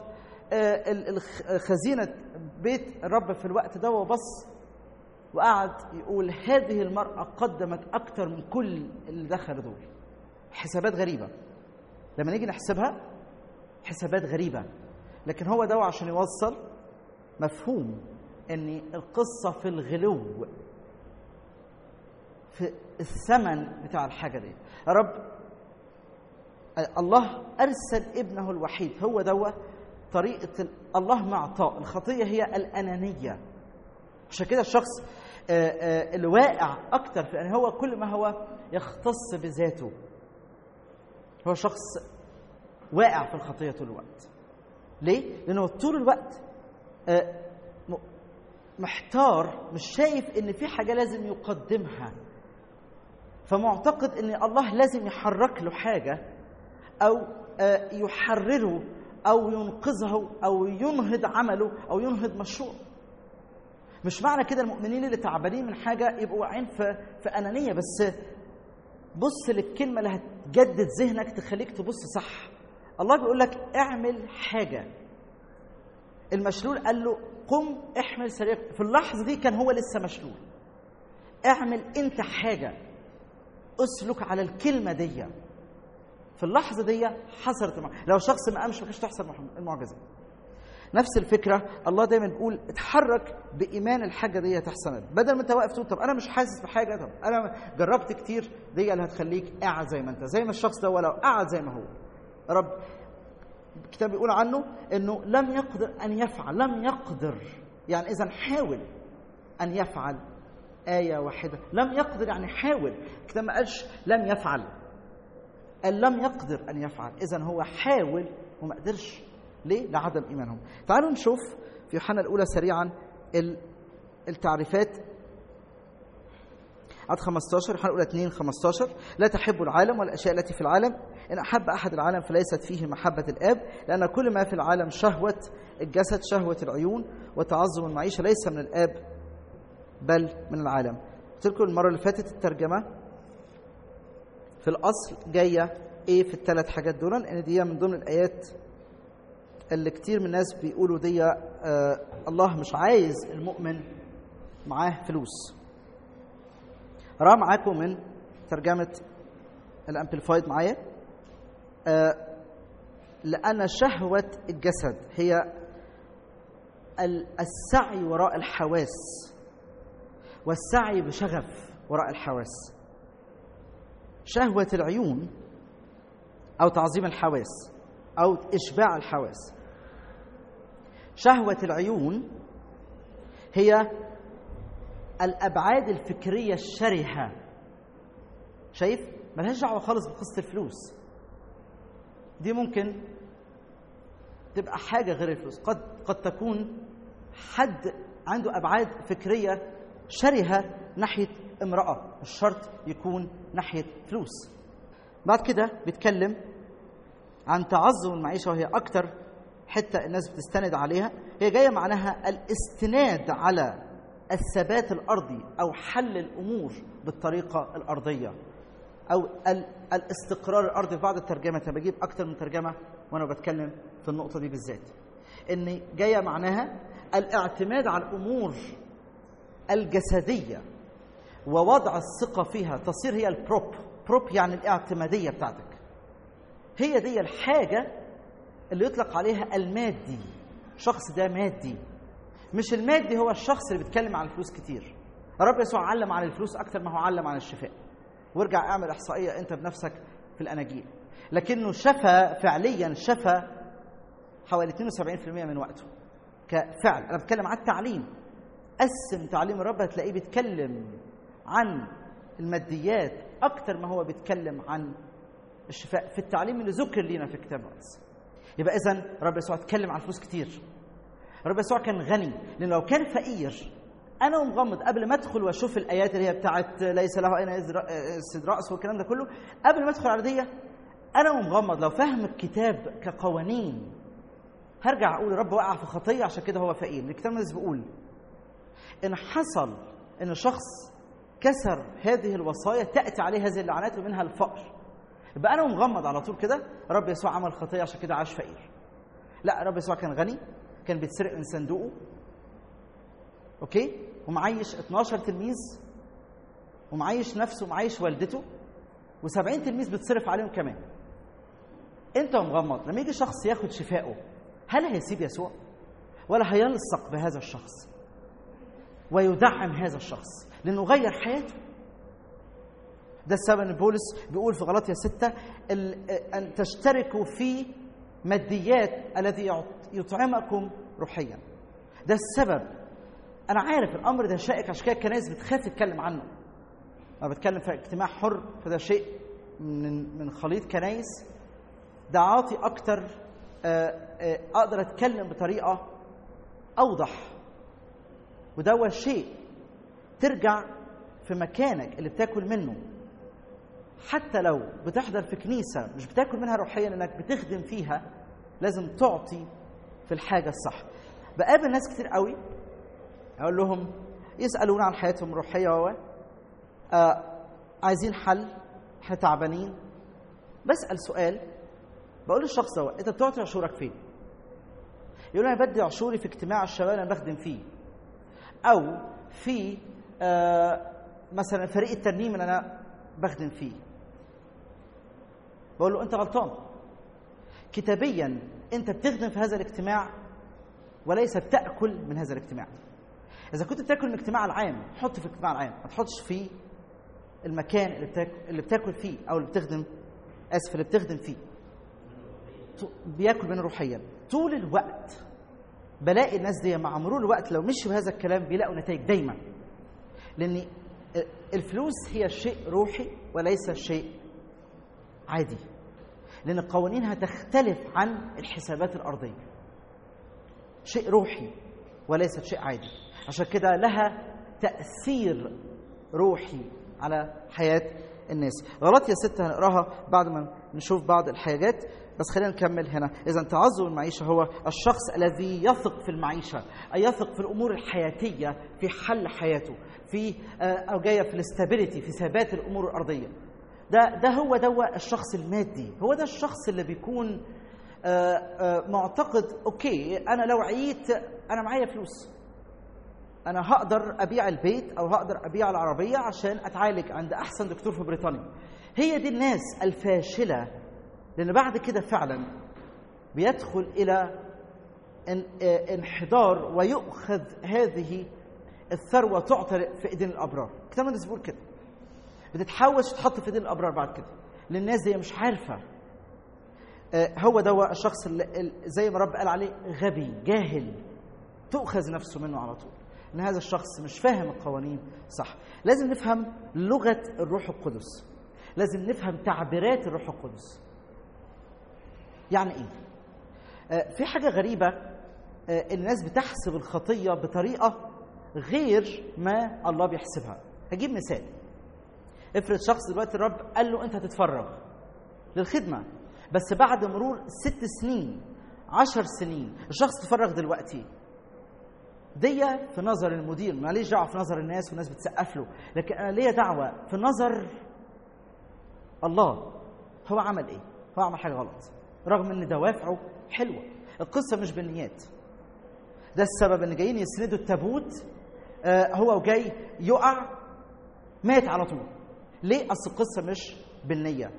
Speaker 1: خزينه بيت الرب في الوقت ده وبص وقعد يقول هذه المرأة قدمت أكتر من كل اللي دخلوا دول. حسابات غريبة لما نيجي نحسبها، حسابات غريبة، لكن هو ده عشان يوصل مفهوم أن القصة في الغلو، في الثمن بتاع الحاجة دي. يا رب الله أرسل ابنه الوحيد، هو ده طريقة الله مع عطاء. الخطية هي الأنانية، عشان كده الشخص اللي واقع اكتر في ان هو كل ما هو يختص بذاته، هو شخص واقع في الخطيه طول الوقت. ليه؟ لانه طول الوقت محتار، مش شايف ان في حاجه لازم يقدمها، فمعتقد ان الله لازم يحرك له حاجه او يحرره او ينقذه او ينهض عمله او ينهض مشروع. مش معنى كده المؤمنين اللي تعبانين من حاجه يبقوا واقعين في في انانيه، بس بص للكلمه اللي هتجدد ذهنك تخليك تبص صح. الله بيقول لك اعمل حاجه. المشلول قال له قم احمل سريرك، في اللحظه دي كان هو لسه مشلول. اعمل انت حاجه، اسلك على الكلمه دي. في اللحظه دي حصلت المعجزه. لو شخص ما قامش ما كانش تحصل المعجزه. نفس الفكره الله دايما بيقول اتحرك بايمان الحاجه دي تحصل، بدل ما انت واقف تقول طب انا مش حاسس بحاجه، طب انا جربت كتير، دي اللي هتخليك قاعد زي ما انت، زي ما الشخص ده ولو قاعد زي ما هو. رب الكتاب بيقول عنه انه لم يقدر ان يفعل، لم يقدر يعني اذا حاول ان يفعل ايه واحده. لم يقدر يعني حاول، الكتاب ما قالش لم يفعل، قال لم يقدر ان يفعل، اذا هو حاول وما قدرش. ليه؟ لعدم إيمانهم. تعالوا نشوف في يوحنا الأولى سريعا التعريفات. عدد خمسة عشر، يوحنا الأولى اثنين خمسة عشر: لا تحبوا العالم والأشياء التي في العالم، إن أحب أحد العالم فليست فيه محبة الآب، لأن كل ما في العالم شهوة الجسد، شهوة العيون، وتعظم المعيشة، ليس من الآب بل من العالم. قلت لكم المرة اللي فاتت الترجمة في الأصل جاية إيه في الثلاث حاجات دول، لأن دي من ضمن الآيات اللي كتير من الناس بيقولوا دي آه الله مش عايز المؤمن معاه فلوس. رأى معاكم من ترجمة الأمبليفايد معايا. آه لأن شهوة الجسد هي السعي وراء الحواس، والسعي بشغف وراء الحواس. شهوة العيون أو تعظيم الحواس أو إشباع الحواس. شهوة العيون هي الأبعاد الفكرية الشرهة. شايف؟ ملهاش دعوة خالص بقصة الفلوس. دي ممكن تبقى حاجة غير الفلوس. قد قد تكون حد عنده أبعاد فكرية شرهة ناحية امرأة، مش شرط يكون ناحية فلوس. بعد كده بيتكلم عن تعظم المعيشة، وهي أكتر حتة الناس بتستند عليها. هي جاية معناها الاستناد على الثبات الأرضي أو حل الأمور بالطريقة الأرضية أو الاستقرار الأرضي. في بعض الترجمات أنا بجيب أكتر من ترجمة وأنا بتكلم في النقطة دي بالذات، إن جاية معناها الاعتماد على الأمور الجسدية ووضع الثقة فيها، تصير هي البروب. بروب يعني الاعتمادية بتاعتك، هي دي الحاجة اللي يطلق عليها المادي. شخص ده مادي، مش المادي هو الشخص اللي بيتكلم عن الفلوس كتير. الرب يسوع علم عن الفلوس أكتر ما هو علم عن الشفاء. وارجع اعمل إحصائية أنت بنفسك في الأناجيل، لكنه شفى فعليا، شفى حوالي اثنين وسبعين بالمئة من وقته كفعل. أنا بتكلم عن التعليم. قسم تعليم الرب هتلاقيه بيتكلم عن الماديات أكتر ما هو بيتكلم عن الشفاء في التعليم اللي ذكر لينا في كتاب المقدس. يبقى إذن الرب يسوع اتكلم عن الفلوس كتير. الرب يسوع كان غني، لأن لو كان فقير أنا ومغمض قبل ما أدخل وأشوف الآيات اللي هي بتاعت ليس له أين يسد رأسه والكلام ده كله، قبل ما أدخل على دي أنا ومغمض لو فهم الكتاب كقوانين هرجع أقول الرب وقع في خطية عشان كده هو فقير. الكتاب المقدس بيقول إن حصل إن شخص كسر هذه الوصايا تأتي عليه هذه اللعنات ومنها الفقر. يبقى أنا ومغمض على طول كده الرب يسوع عمل خطية عشان كده عاش فقير. لا، الرب يسوع كان غني، كان بيتسرق من صندوقه، اوكي، ومعيش اتناشر تلميذ، ومعيش نفسه ومعيش والدته، وسبعين تلميذ بتصرف عليهم كمان. انت ومغمض لما يجي شخص ياخد شفائه، هل هيسيب يسوع ولا هيلصق بهذا الشخص ويدعم هذا الشخص لانه غير حياته؟ ده السبب ان بولس بيقول في غلاطيا ستة ان تشتركوا في ماديات الذي يطعمكم روحيا. ده السبب. انا عارف الامر ده شائك، عشان كده الكنائس بتخاف تتكلم عنه. انا بتكلم في اجتماع حر، فده شيء من من خليط كنائس. ده عاطي اكتر، اقدر اتكلم بطريقه اوضح. وده هو شيء ترجع في مكانك اللي بتاكل منه، حتى لو بتحضر في كنيسه مش بتاكل منها روحيا، انك بتخدم فيها لازم تعطي في الحاجه الصح. بقابل ناس كتير قوي اقول لهم يسالون عن حياتهم الروحيه و آه عايزين حل، احنا تعبانين. بسال سؤال، بقول للشخص ده انت بتعطي عشورك فين؟ يقول انا بدي عشوري في اجتماع الشباب انا بخدم فيه، او في آه مثلا فريق الترنيم اللي انا بخدم فيه. بقول له انت غلطان. كتابيا انت بتخدم في هذا الاجتماع وليس بتاكل من هذا الاجتماع. اذا كنت بتاكل من الاجتماع العام حط في الاجتماع العام، ما تحطش في المكان اللي بتاكل اللي بتاكل فيه او اللي بتخدم اسف اللي بتخدم فيه. بياكل منه روحيا طول الوقت. بلاقي الناس دي مع مرور الوقت لو مشوا بهذا الكلام بيلاقوا نتائج دايما، لان الفلوس هي شيء روحي وليس شيء عادي، لان قوانينها تختلف عن الحسابات الارضيه. شيء روحي وليست شيء عادي، عشان كده لها تاثير روحي على حياه الناس. غلاطيا ستة هنقراها بعد ما نشوف بعض الحاجات، بس خلينا نكمل هنا. إذا تعظم المعيشة هو الشخص الذي يثق في المعيشة، أي يثق في الأمور الحياتية، في حل حياته، في أو جاية في الاستابيليتي، في ثبات الأمور الأرضية. ده ده هو ده الشخص المادي. هو ده الشخص اللي بيكون معتقد أوكي أنا لو عييت أنا معايا فلوس، أنا هقدر أبيع البيت أو هقدر أبيع العربية عشان أتعالج عند أحسن دكتور في بريطانيا. هي دي الناس الفاشلة، لأن بعد كده فعلا بيدخل إلى انحدار ويؤخذ هذه الثروة تعطى في إيدين الأبرار. كتاب المقدس بيقول كده، بتتحوش تحط في إيدين الأبرار بعد كده للناس زي مش عارفة. هو ده الشخص اللي زي ما رب قال عليه غبي جاهل، تؤخذ نفسه منه على طول، إن هذا الشخص مش فاهم القوانين صح. لازم نفهم لغة الروح القدس، لازم نفهم تعبيرات الروح القدس. يعني إيه؟ في حاجة غريبة، الناس بتحسب الخطية بطريقة غير ما الله بيحسبها. هجيب مثال. افرض شخص دلوقتي الرب قال له أنت هتتفرغ للخدمة، بس بعد مرور ست سنين عشر سنين الشخص تفرغ دلوقتي، دي في نظر المدير ماليش دعوة في نظر الناس والناس بتسقف له، لكن أنا ليا دعوة في نظر الله. هو عمل إيه؟ هو عمل حاجة غلط رغم أن دوافعه حلوة. القصة مش بالنيات. ده السبب أن جايين يسندوا التابوت، آه هو وجاي يقع مات على طول. ليه؟ أصل القصة مش بالنية.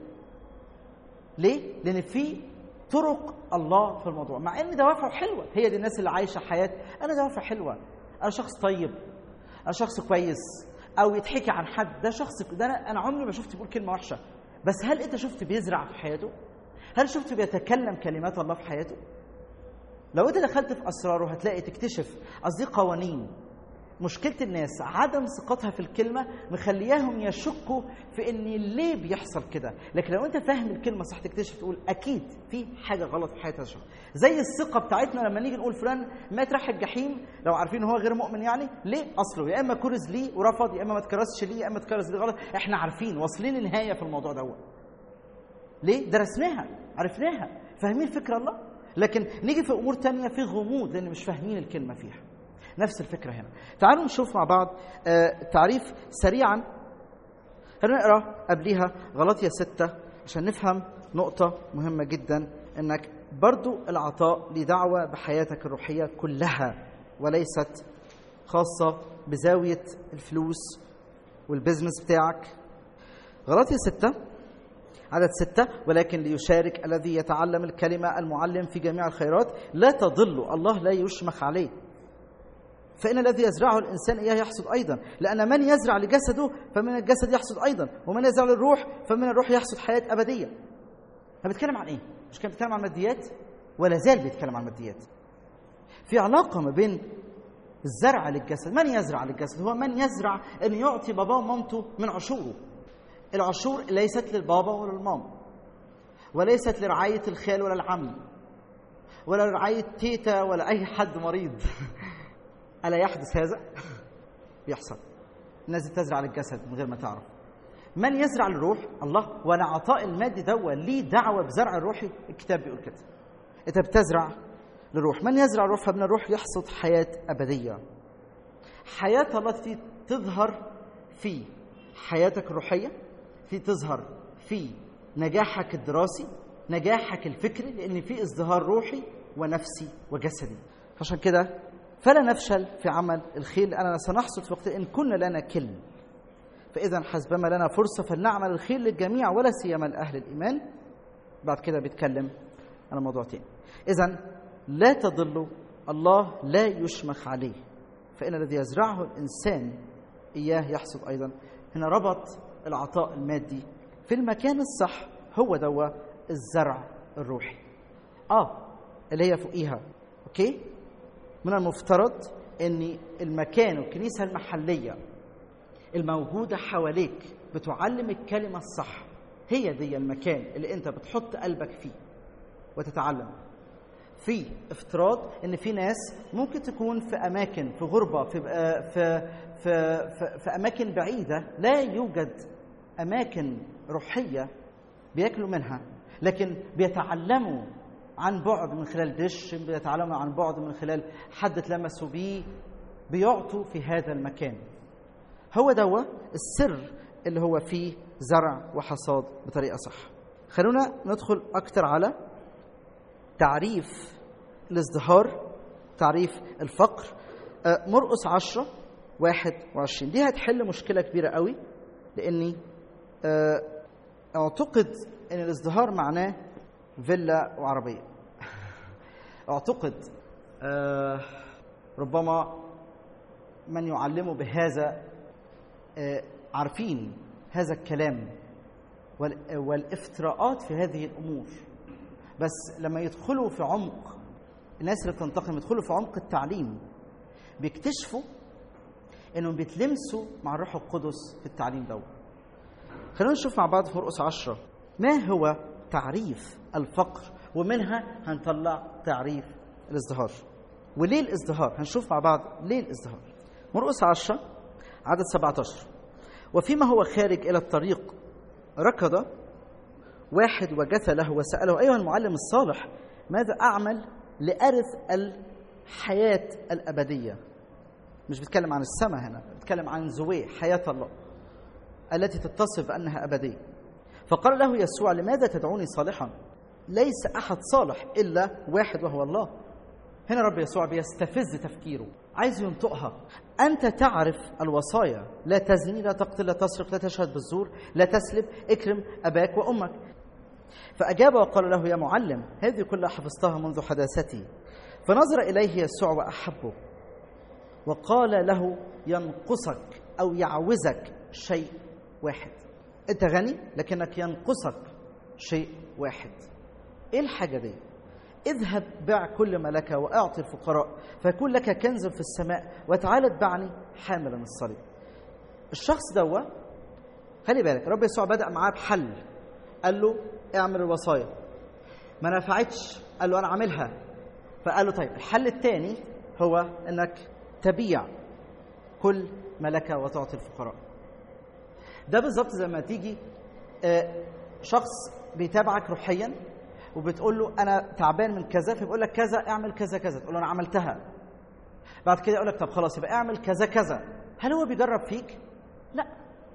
Speaker 1: ليه؟ لأن في طرق الله في الموضوع، مع أن دوافعه حلوة. هي دي الناس اللي عايشة حياة أنا دوافع حلوة، أنا شخص طيب، أنا شخص كويس، أو يتحكي عن حد ده شخص ده أنا, أنا عمري ما شفت بيقول كلمة وحشة. بس هل أنت شفت بيزرع في حياته؟ هل شفت بيتكلم كلمات الله في حياته؟ لو أنت دخلت في أسراره هتلاقي تكتشف قصدي قوانين. مشكلة الناس عدم ثقتها في الكلمة مخلياهم يشكوا في ان ليه بيحصل كده. لكن لو انت فاهم الكلمة صح تكتشف تقول اكيد في حاجة غلط في حياة الشخص. زي الثقة بتاعتنا لما نيجي نقول فلان مات راح الجحيم، لو عارفين هو غير مؤمن يعني ليه؟ اصله يا اما كرز ليه ورفض، يا اما ما تكرسش ليه، يا اما تكرز ليه غلط. احنا عارفين واصلين النهاية في الموضوع دوت. ليه؟ درسناها، عرفناها، فاهمين فكرة الله. لكن نيجي في امور تانية في غموض لان مش فاهمين الكلمة فيها. نفس الفكرة هنا. تعالوا نشوف مع بعض آه تعريف سريعا. هنقرأ قبلها غلاطية ستة عشان نفهم نقطة مهمة جدا، انك برضو العطاء لدعوة بحياتك الروحية كلها وليست خاصة بزاوية الفلوس والبزنس بتاعك. غلاطية ستة عدد ستة، ولكن ليشارك الذي يتعلم الكلمة المعلم في جميع الخيرات لا تضل، الله لا يشمخ عليه، فإن الذي يزرعه الإنسان إياه يحصد أيضا، لأن من يزرع لجسده فمن الجسد يحصد أيضا، ومن يزرع للروح فمن الروح يحصد حياة أبدية. أنا بتكلم عن إيه؟ مش كان بيتكلم عن الماديات؟ ولا زال بيتكلم عن الماديات. في علاقة ما بين الزرع للجسد. من يزرع للجسد هو من يزرع أن يعطي باباه ومامته من عشوره. العشور ليست للبابا ولا للماما، وليست لرعاية الخال ولا العم، ولا لرعاية تيتا ولا أي حد مريض. ألا يحدث هذا؟ بيحصل. الناس تزرع للجسد من غير ما تعرف. من يزرع للروح الله، وأنا عطاء المادي دوا ليه دعوة بزرع الروحي. الكتاب بيقول كده، أنت بتزرع للروح. من يزرع الروح فمن الروح يحصد حياة أبدية. حياة الله تي تظهر في حياتك الروحية، في تظهر في نجاحك الدراسي، نجاحك الفكري، لأن في ازدهار روحي ونفسي وجسدي. عشان كده فلا نفشل في عمل الخير، لأننا سنحصد في وقت إن كنا لنا كل. فإذا حسبما لنا فرصة فلنعمل الخير للجميع ولا سيما لأهل الإيمان. بعد كده بيتكلم على موضوع تاني. إذن لا تضلوا، الله لا يشمخ عليه، فإن الذي يزرعه الإنسان إياه يحصد أيضا. هنا ربط العطاء المادي في المكان الصح، هو دوا الزرع الروحي. آه اللي هي فوقيها. أوكي؟ من المفترض أن المكان والكنيسة المحلية الموجودة حواليك بتعلم الكلمة الصح، هي دي المكان اللي أنت بتحط قلبك فيه وتتعلم. في افتراض أن في ناس ممكن تكون في أماكن في غربة، في, في, في, في, في أماكن بعيدة لا يوجد أماكن روحية بيأكلوا منها، لكن بيتعلموا عن بعد من خلال دش، بيتعلموا عن بعد من خلال حد تلمسوا بيه، بيعطوا في هذا المكان. هو دوا السر اللي هو فيه زرع وحصاد بطريقة صح. خلونا ندخل أكتر على تعريف الازدهار، تعريف الفقر. مرقس عشرة واحد وعشرين دي هتحل مشكلة كبيرة قوي، لأني أعتقد أن الازدهار معناه فيلا وعربية. اعتقد آه ربما من يعلموا بهذا آه عارفين هذا الكلام والافتراءات في هذه الأمور، بس لما يدخلوا في عمق، الناس اللي بتنتقم يدخلوا في عمق التعليم بيكتشفوا انهم بيتلمسوا مع الروح القدس في التعليم ده. خلونا نشوف مع بعض في مرقس عشرة ما هو تعريف الفقر، ومنها هنطلع تعريف الازدهار. وليه الازدهار؟ هنشوف مع بعض ليه الازدهار. مرقس عشرة عدد سبعة عشر: وفيما هو خارج إلى الطريق ركض واحد وجثى له وسأله: أيها المعلم الصالح، ماذا أعمل لأرث الحياة الأبدية؟ مش بتكلم عن السماء هنا، بتكلم عن زوي حياة الله التي تتصف بأنها أبدية. فقال له يسوع: لماذا تدعوني صالحا؟ ليس أحد صالح إلا واحد وهو الله. هنا رب يسوع بيستفز تفكيره، عايز ينطقها. أنت تعرف الوصايا: لا تزني، لا تقتل، لا تسرق، لا تشهد بالزور، لا تسلب، اكرم أباك وأمك. فأجاب وقال له: يا معلم، هذه كلها حفظتها منذ حداثتي. فنظر إليه يسوع وأحبه وقال له: ينقصك أو يعوزك شيء واحد. أنت غني لكنك ينقصك شيء واحد. إيه الحاجة دي؟ اذهب بع كل ما لك وأعطي الفقراء فيكون لك كنز في السماء، وتعال اتبعني حاملا الصليب. الشخص دوا خلي بالك، رب يسوع بدأ معاه بحل، قال له اعمل الوصايا، ما نفعتش، قال له أنا عاملها. فقال له طيب الحل الثاني هو أنك تبيع كل ما لك وتعطي الفقراء. ده بالظبط زي ما تيجي شخص بيتابعك روحيا وبتقول له أنا تعبان من كذا، فبيقول لك كذا اعمل كذا كذا، تقول له أنا عملتها. بعد كده يقول لك طب خلاص يبقى اعمل كذا كذا. هل هو بيجرب فيك؟ لا،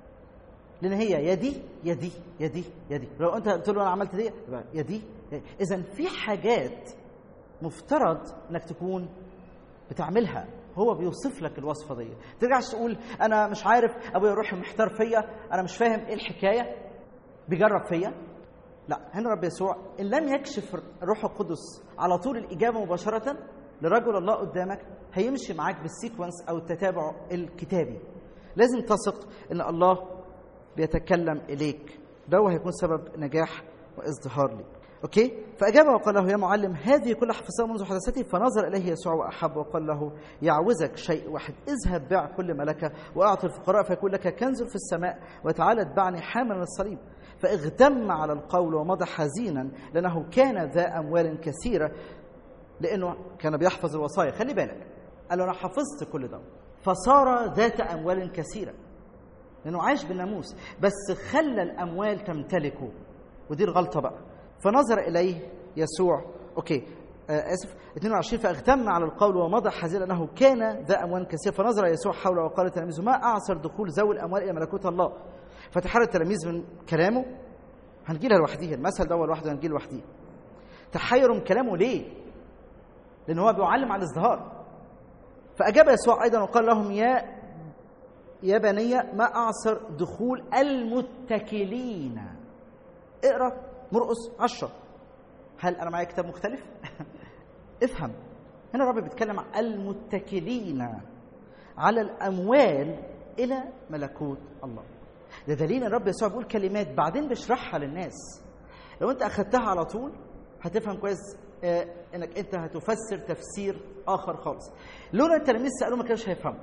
Speaker 1: لأن هي يدي يدي يدي يدي. لو أنت قلت له أنا عملت دي يبقى يدي. إذن في حاجات مفترض أنك تكون بتعملها، هو بيوصف لك الوصفة دي. ترجعش تقول أنا مش عارف، أبويا روحي محتار فيا، أنا مش فاهم إيه الحكاية، بيجرب فيا. لا، هنا رب يسوع إن لم يكشف الروح القدس على طول الإجابة مباشرة لرجل الله قدامك، هيمشي معاك بالسيكونس أو التتابع الكتابي. لازم تثق إن الله بيتكلم إليك، ده هيكون سبب نجاح وازدهار لك. أوكي؟ فأجابه وقال له: يا معلم، هذه كلها حفظتها منذ حداثتي. فنظر إليه يسوع وأحب وقال له: يعوزك شيء واحد، اذهب بع كل ما لك وأعطي الفقراء فيكون لك كنز في السماء، وتعال اتبعني حاملا الصليب. فاغتم على القول ومضى حزينا لأنه كان ذا أموال كثيرة، لأنه كان بيحفظ الوصايا. خلي بالك، قال له أنا حفظت كل ده، فصار ذات أموال كثيرة لأنه عايش بالناموس، بس خلى الأموال تمتلكه، ودي الغلطة بقى. فنظر إليه يسوع أوكي آه آسف اثنين وعشرين: فاغتم على القول ومضى حزينا لأنه كان ذا أموال كثيرة. فنظر يسوع حوله وقال لتلاميذه: ما أعسر دخول ذوي الأموال إلى ملكوت الله. فتحرر التلاميذ من كلامه، هنجيلها لوحديها، المثل ده لوحده هنجيل لوحديه. تحيروا من كلامه ليه؟ لأن هو بيعلم عن الازدهار. فأجاب يسوع أيضا وقال لهم: يا يا بني، ما أعسر دخول المتكلين. اقرأ مرقس عشرة. هل أنا معايا كتاب مختلف؟ افهم، هنا الرب بيتكلم عن المتكلين على الأموال إلى ملكوت الله. ده دليل الرب يسوع بيقول كلمات بعدين بيشرحها للناس. لو أنت أخذتها على طول هتفهم كويس آه إنك أنت هتفسر تفسير آخر خالص. لولا التلاميذ سألوا ما كانش هيفهموا.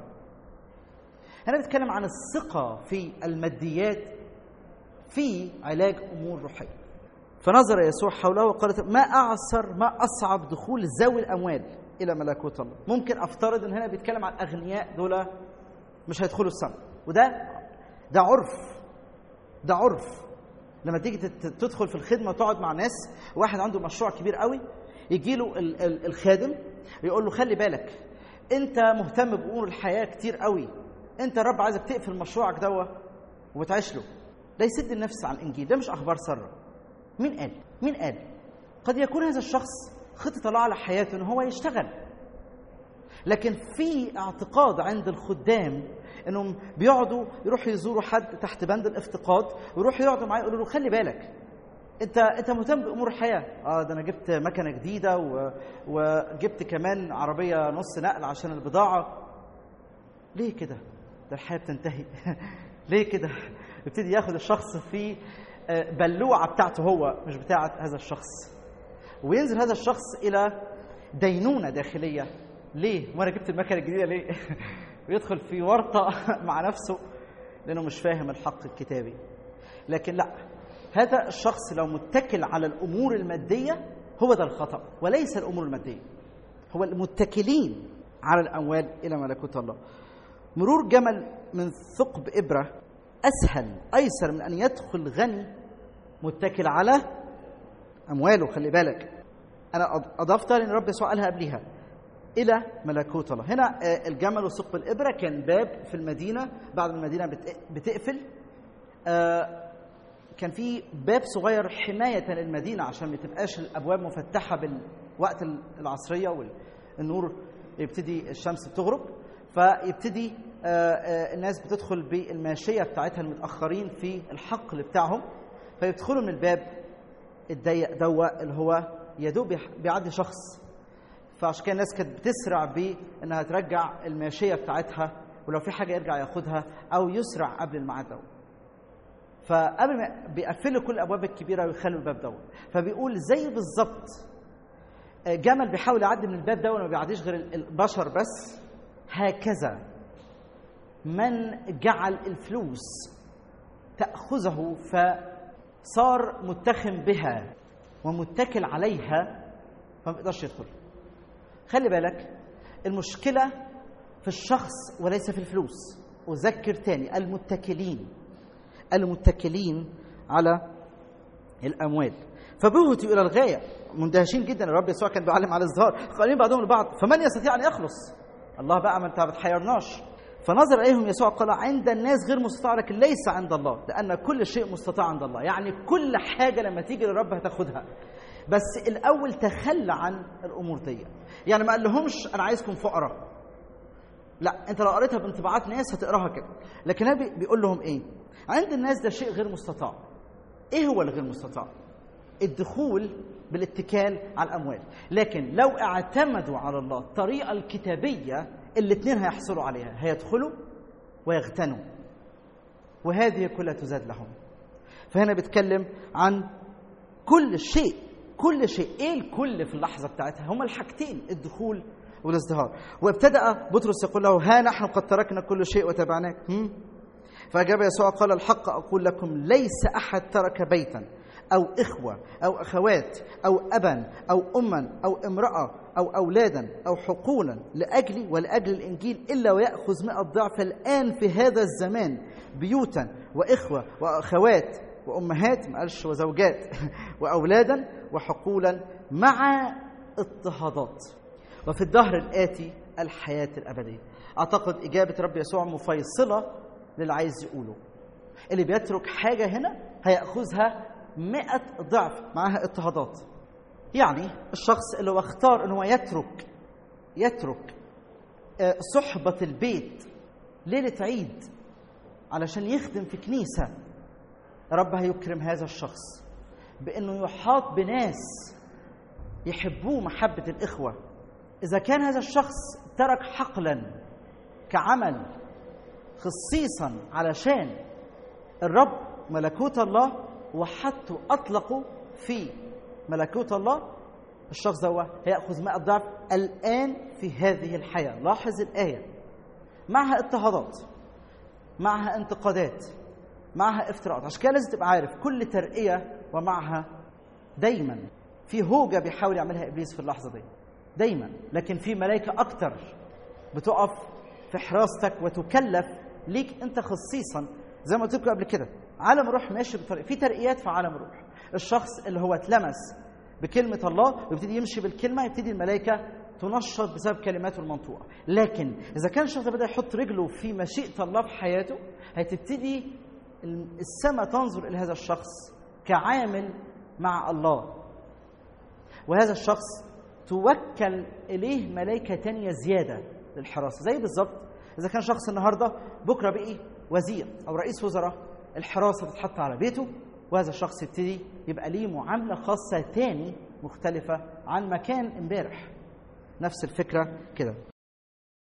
Speaker 1: هنا بيتكلم عن الثقة في الماديات في علاج أمور روحية. فنظر يسوع حوله وقال: ما أعسر ما أصعب دخول ذوي الأموال إلى ملكوت الله. ممكن أفترض إن هنا بيتكلم عن أغنياء دول مش هيدخلوا السماء، وده ده عرف ده عرف لما تيجي تدخل في الخدمة وتقعد مع ناس، واحد عنده مشروع كبير قوي، يجي له الخادم يقول له: خلي بالك أنت مهتم بأمور الحياة كتير قوي، أنت الرب عايزك تقفل مشروعك دوا وتعيش له. ده يسد النفس عن الإنجيل، ده مش أخبار سارة. مين قال؟ مين قال؟ قد يكون هذا الشخص خطة الله على حياته إن هو يشتغل، لكن في اعتقاد عند الخدام إنهم بيقعدوا يروحوا يزوروا حد تحت بند الافتقاد، ويروحوا يقعدوا معاه يقولوا له: خلي بالك انت انت مهتم بامور الحياه. اه ده انا جبت مكنه جديده و... وجبت كمان عربيه نص نقل عشان البضاعه. ليه كده؟ ده الحياه بتنتهي. ليه كده؟ يبتدي ياخد الشخص في بلوعه بتاعته هو مش بتاعه هذا الشخص، وينزل هذا الشخص الى دينونه داخليه. ليه؟ وانا جبت المكنه الجديده ليه؟ ويدخل في ورطه مع نفسه لانه مش فاهم الحق الكتابي. لكن لا، هذا الشخص لو متكل على الامور الماديه هو ده الخطا، وليس الامور الماديه. هو المتكلين على الاموال الى ملكوت الله. مرور جمل من ثقب ابره اسهل ايسر من ان يدخل غني متكل على امواله. خلي بالك، انا اضفت لان الرب يسوع قالها قبلها الى ملكوت الله. هنا الجمل وثقب الابره كان باب في المدينه، بعد ما المدينه بتقفل كان في باب صغير حمايه للمدينه عشان ما تبقاش الابواب مفتحه بالوقت العصريه والنور يبتدي الشمس بتغرب، فيبتدي الناس بتدخل بالماشيه بتاعتها المتاخرين في الحقل بتاعهم، فيدخلوا من الباب الضيق دوا اللي هو يا دوب بيعدي شخص. فعشان كده الناس كانت بتسرع بانها ترجع الماشيه بتاعتها، ولو في حاجه يرجع ياخدها او يسرع قبل الميعاد ده. فقبل ما بيقفلوا كل الابواب الكبيره ويخلوا الباب ده. فبيقول زي بالظبط جمل بيحاول يعدي من الباب ده وما بيعديش غير البشر بس، هكذا من جعل الفلوس تأخذه فصار متخم بها ومتكل عليها فما بيقدرش يدخل. خلي بالك، المشكلة في الشخص وليس في الفلوس. أذكر تاني، المتكلين المتكلين على الأموال. فبهتوا إلى الغاية، مندهشين جدا. الرب يسوع كان بيعلم على الازدهار، قائلين بعضهم لبعض فمن يستطيع أن يخلص؟ الله بقى ما انت ما بتحيرناش. فنظر إليهم يسوع قال عند الناس غير مستطاع لكن ليس عند الله، لأن كل شيء مستطاع عند الله. يعني كل حاجة لما تيجي للرب هتاخدها، بس الأول تخلى عن الأمور دي. يعني ما قال لهمش أنا عايزكم فقراء، لا، أنت لو قريتها بانطباعات ناس هتقراها كده. لكن هو بيقول لهم إيه؟ عند الناس ده شيء غير مستطاع. إيه هو الغير مستطاع؟ الدخول بالاتكال على الأموال. لكن لو اعتمدوا على الله الطريقة الكتابية الاثنين هيحصلوا عليها، هيدخلوا ويغتنوا، وهذه كلها تزاد لهم. فهنا بيتكلم عن كل شيء. كل شيء. ايه الكل في اللحظة بتاعتها؟ هما الحاجتين، الدخول والازدهار. وابتدأ بطرس يقول له ها نحن قد تركنا كل شيء وتبعناك. فأجاب يسوع قال الحق أقول لكم ليس أحد ترك بيتا أو إخوة أو أخوات أو أبا أو أما أو امرأة أو أولادا أو حقولا لأجلي ولأجل الإنجيل إلا ويأخذ مئة ضعف الآن في هذا الزمان بيوتا وإخوة وأخوات وأمهات، ما قالش وزوجات، وأولادا وحقولا مع اضطهادات، وفي الدهر الآتي الحياة الأبدية. أعتقد إجابة رب يسوع مفيصلة للي عايز يقوله. اللي بيترك حاجة هنا هيأخذها مئة ضعف معها اضطهادات. يعني الشخص اللي هو اختار أنه يترك يترك صحبة البيت ليلة عيد علشان يخدم في كنيسة، رب هيكرم هذا الشخص بأنه يحاط بناس يحبوه محبة الإخوة. إذا كان هذا الشخص ترك حقلا كعمل خصيصا علشان الرب ملكوت الله وحطوا أطلقوا في ملكوت الله، الشخص ده هيأخذ مئة ضعف الآن في هذه الحياة. لاحظ الآية، معها اضطهادات، معها انتقادات، معها افتراءات. عشان كده لازم تبقى عارف كل ترقية ومعها دايما في هوجة بيحاول يعملها إبليس في اللحظة دي دايما، لكن في ملائكة أكتر بتقف في حراستك وتكلف ليك أنت خصيصا. زي ما قلت لكم قبل كده، عالم الروح ماشي بطريقة، في ترقيات في عالم الروح. الشخص اللي هو اتلمس بكلمة الله ويبتدي يمشي بالكلمة، يبتدي الملائكة تنشط بسبب كلماته المنطوقة. لكن إذا كان الشخص بدأ يحط رجله في مشيئة الله في حياته، هتبتدي السماء تنظر إلى هذا الشخص كعامل مع الله، وهذا الشخص توكل إليه ملائكة تانية زيادة للحراسة. زي بالضبط إذا كان شخص النهاردة بكرة بقي وزير أو رئيس وزراء، الحراسة بتتحط على بيته وهذا الشخص يبتدي يبقى ليه معاملة خاصة تاني مختلفة عن مكان امبارح. نفس الفكرة كده.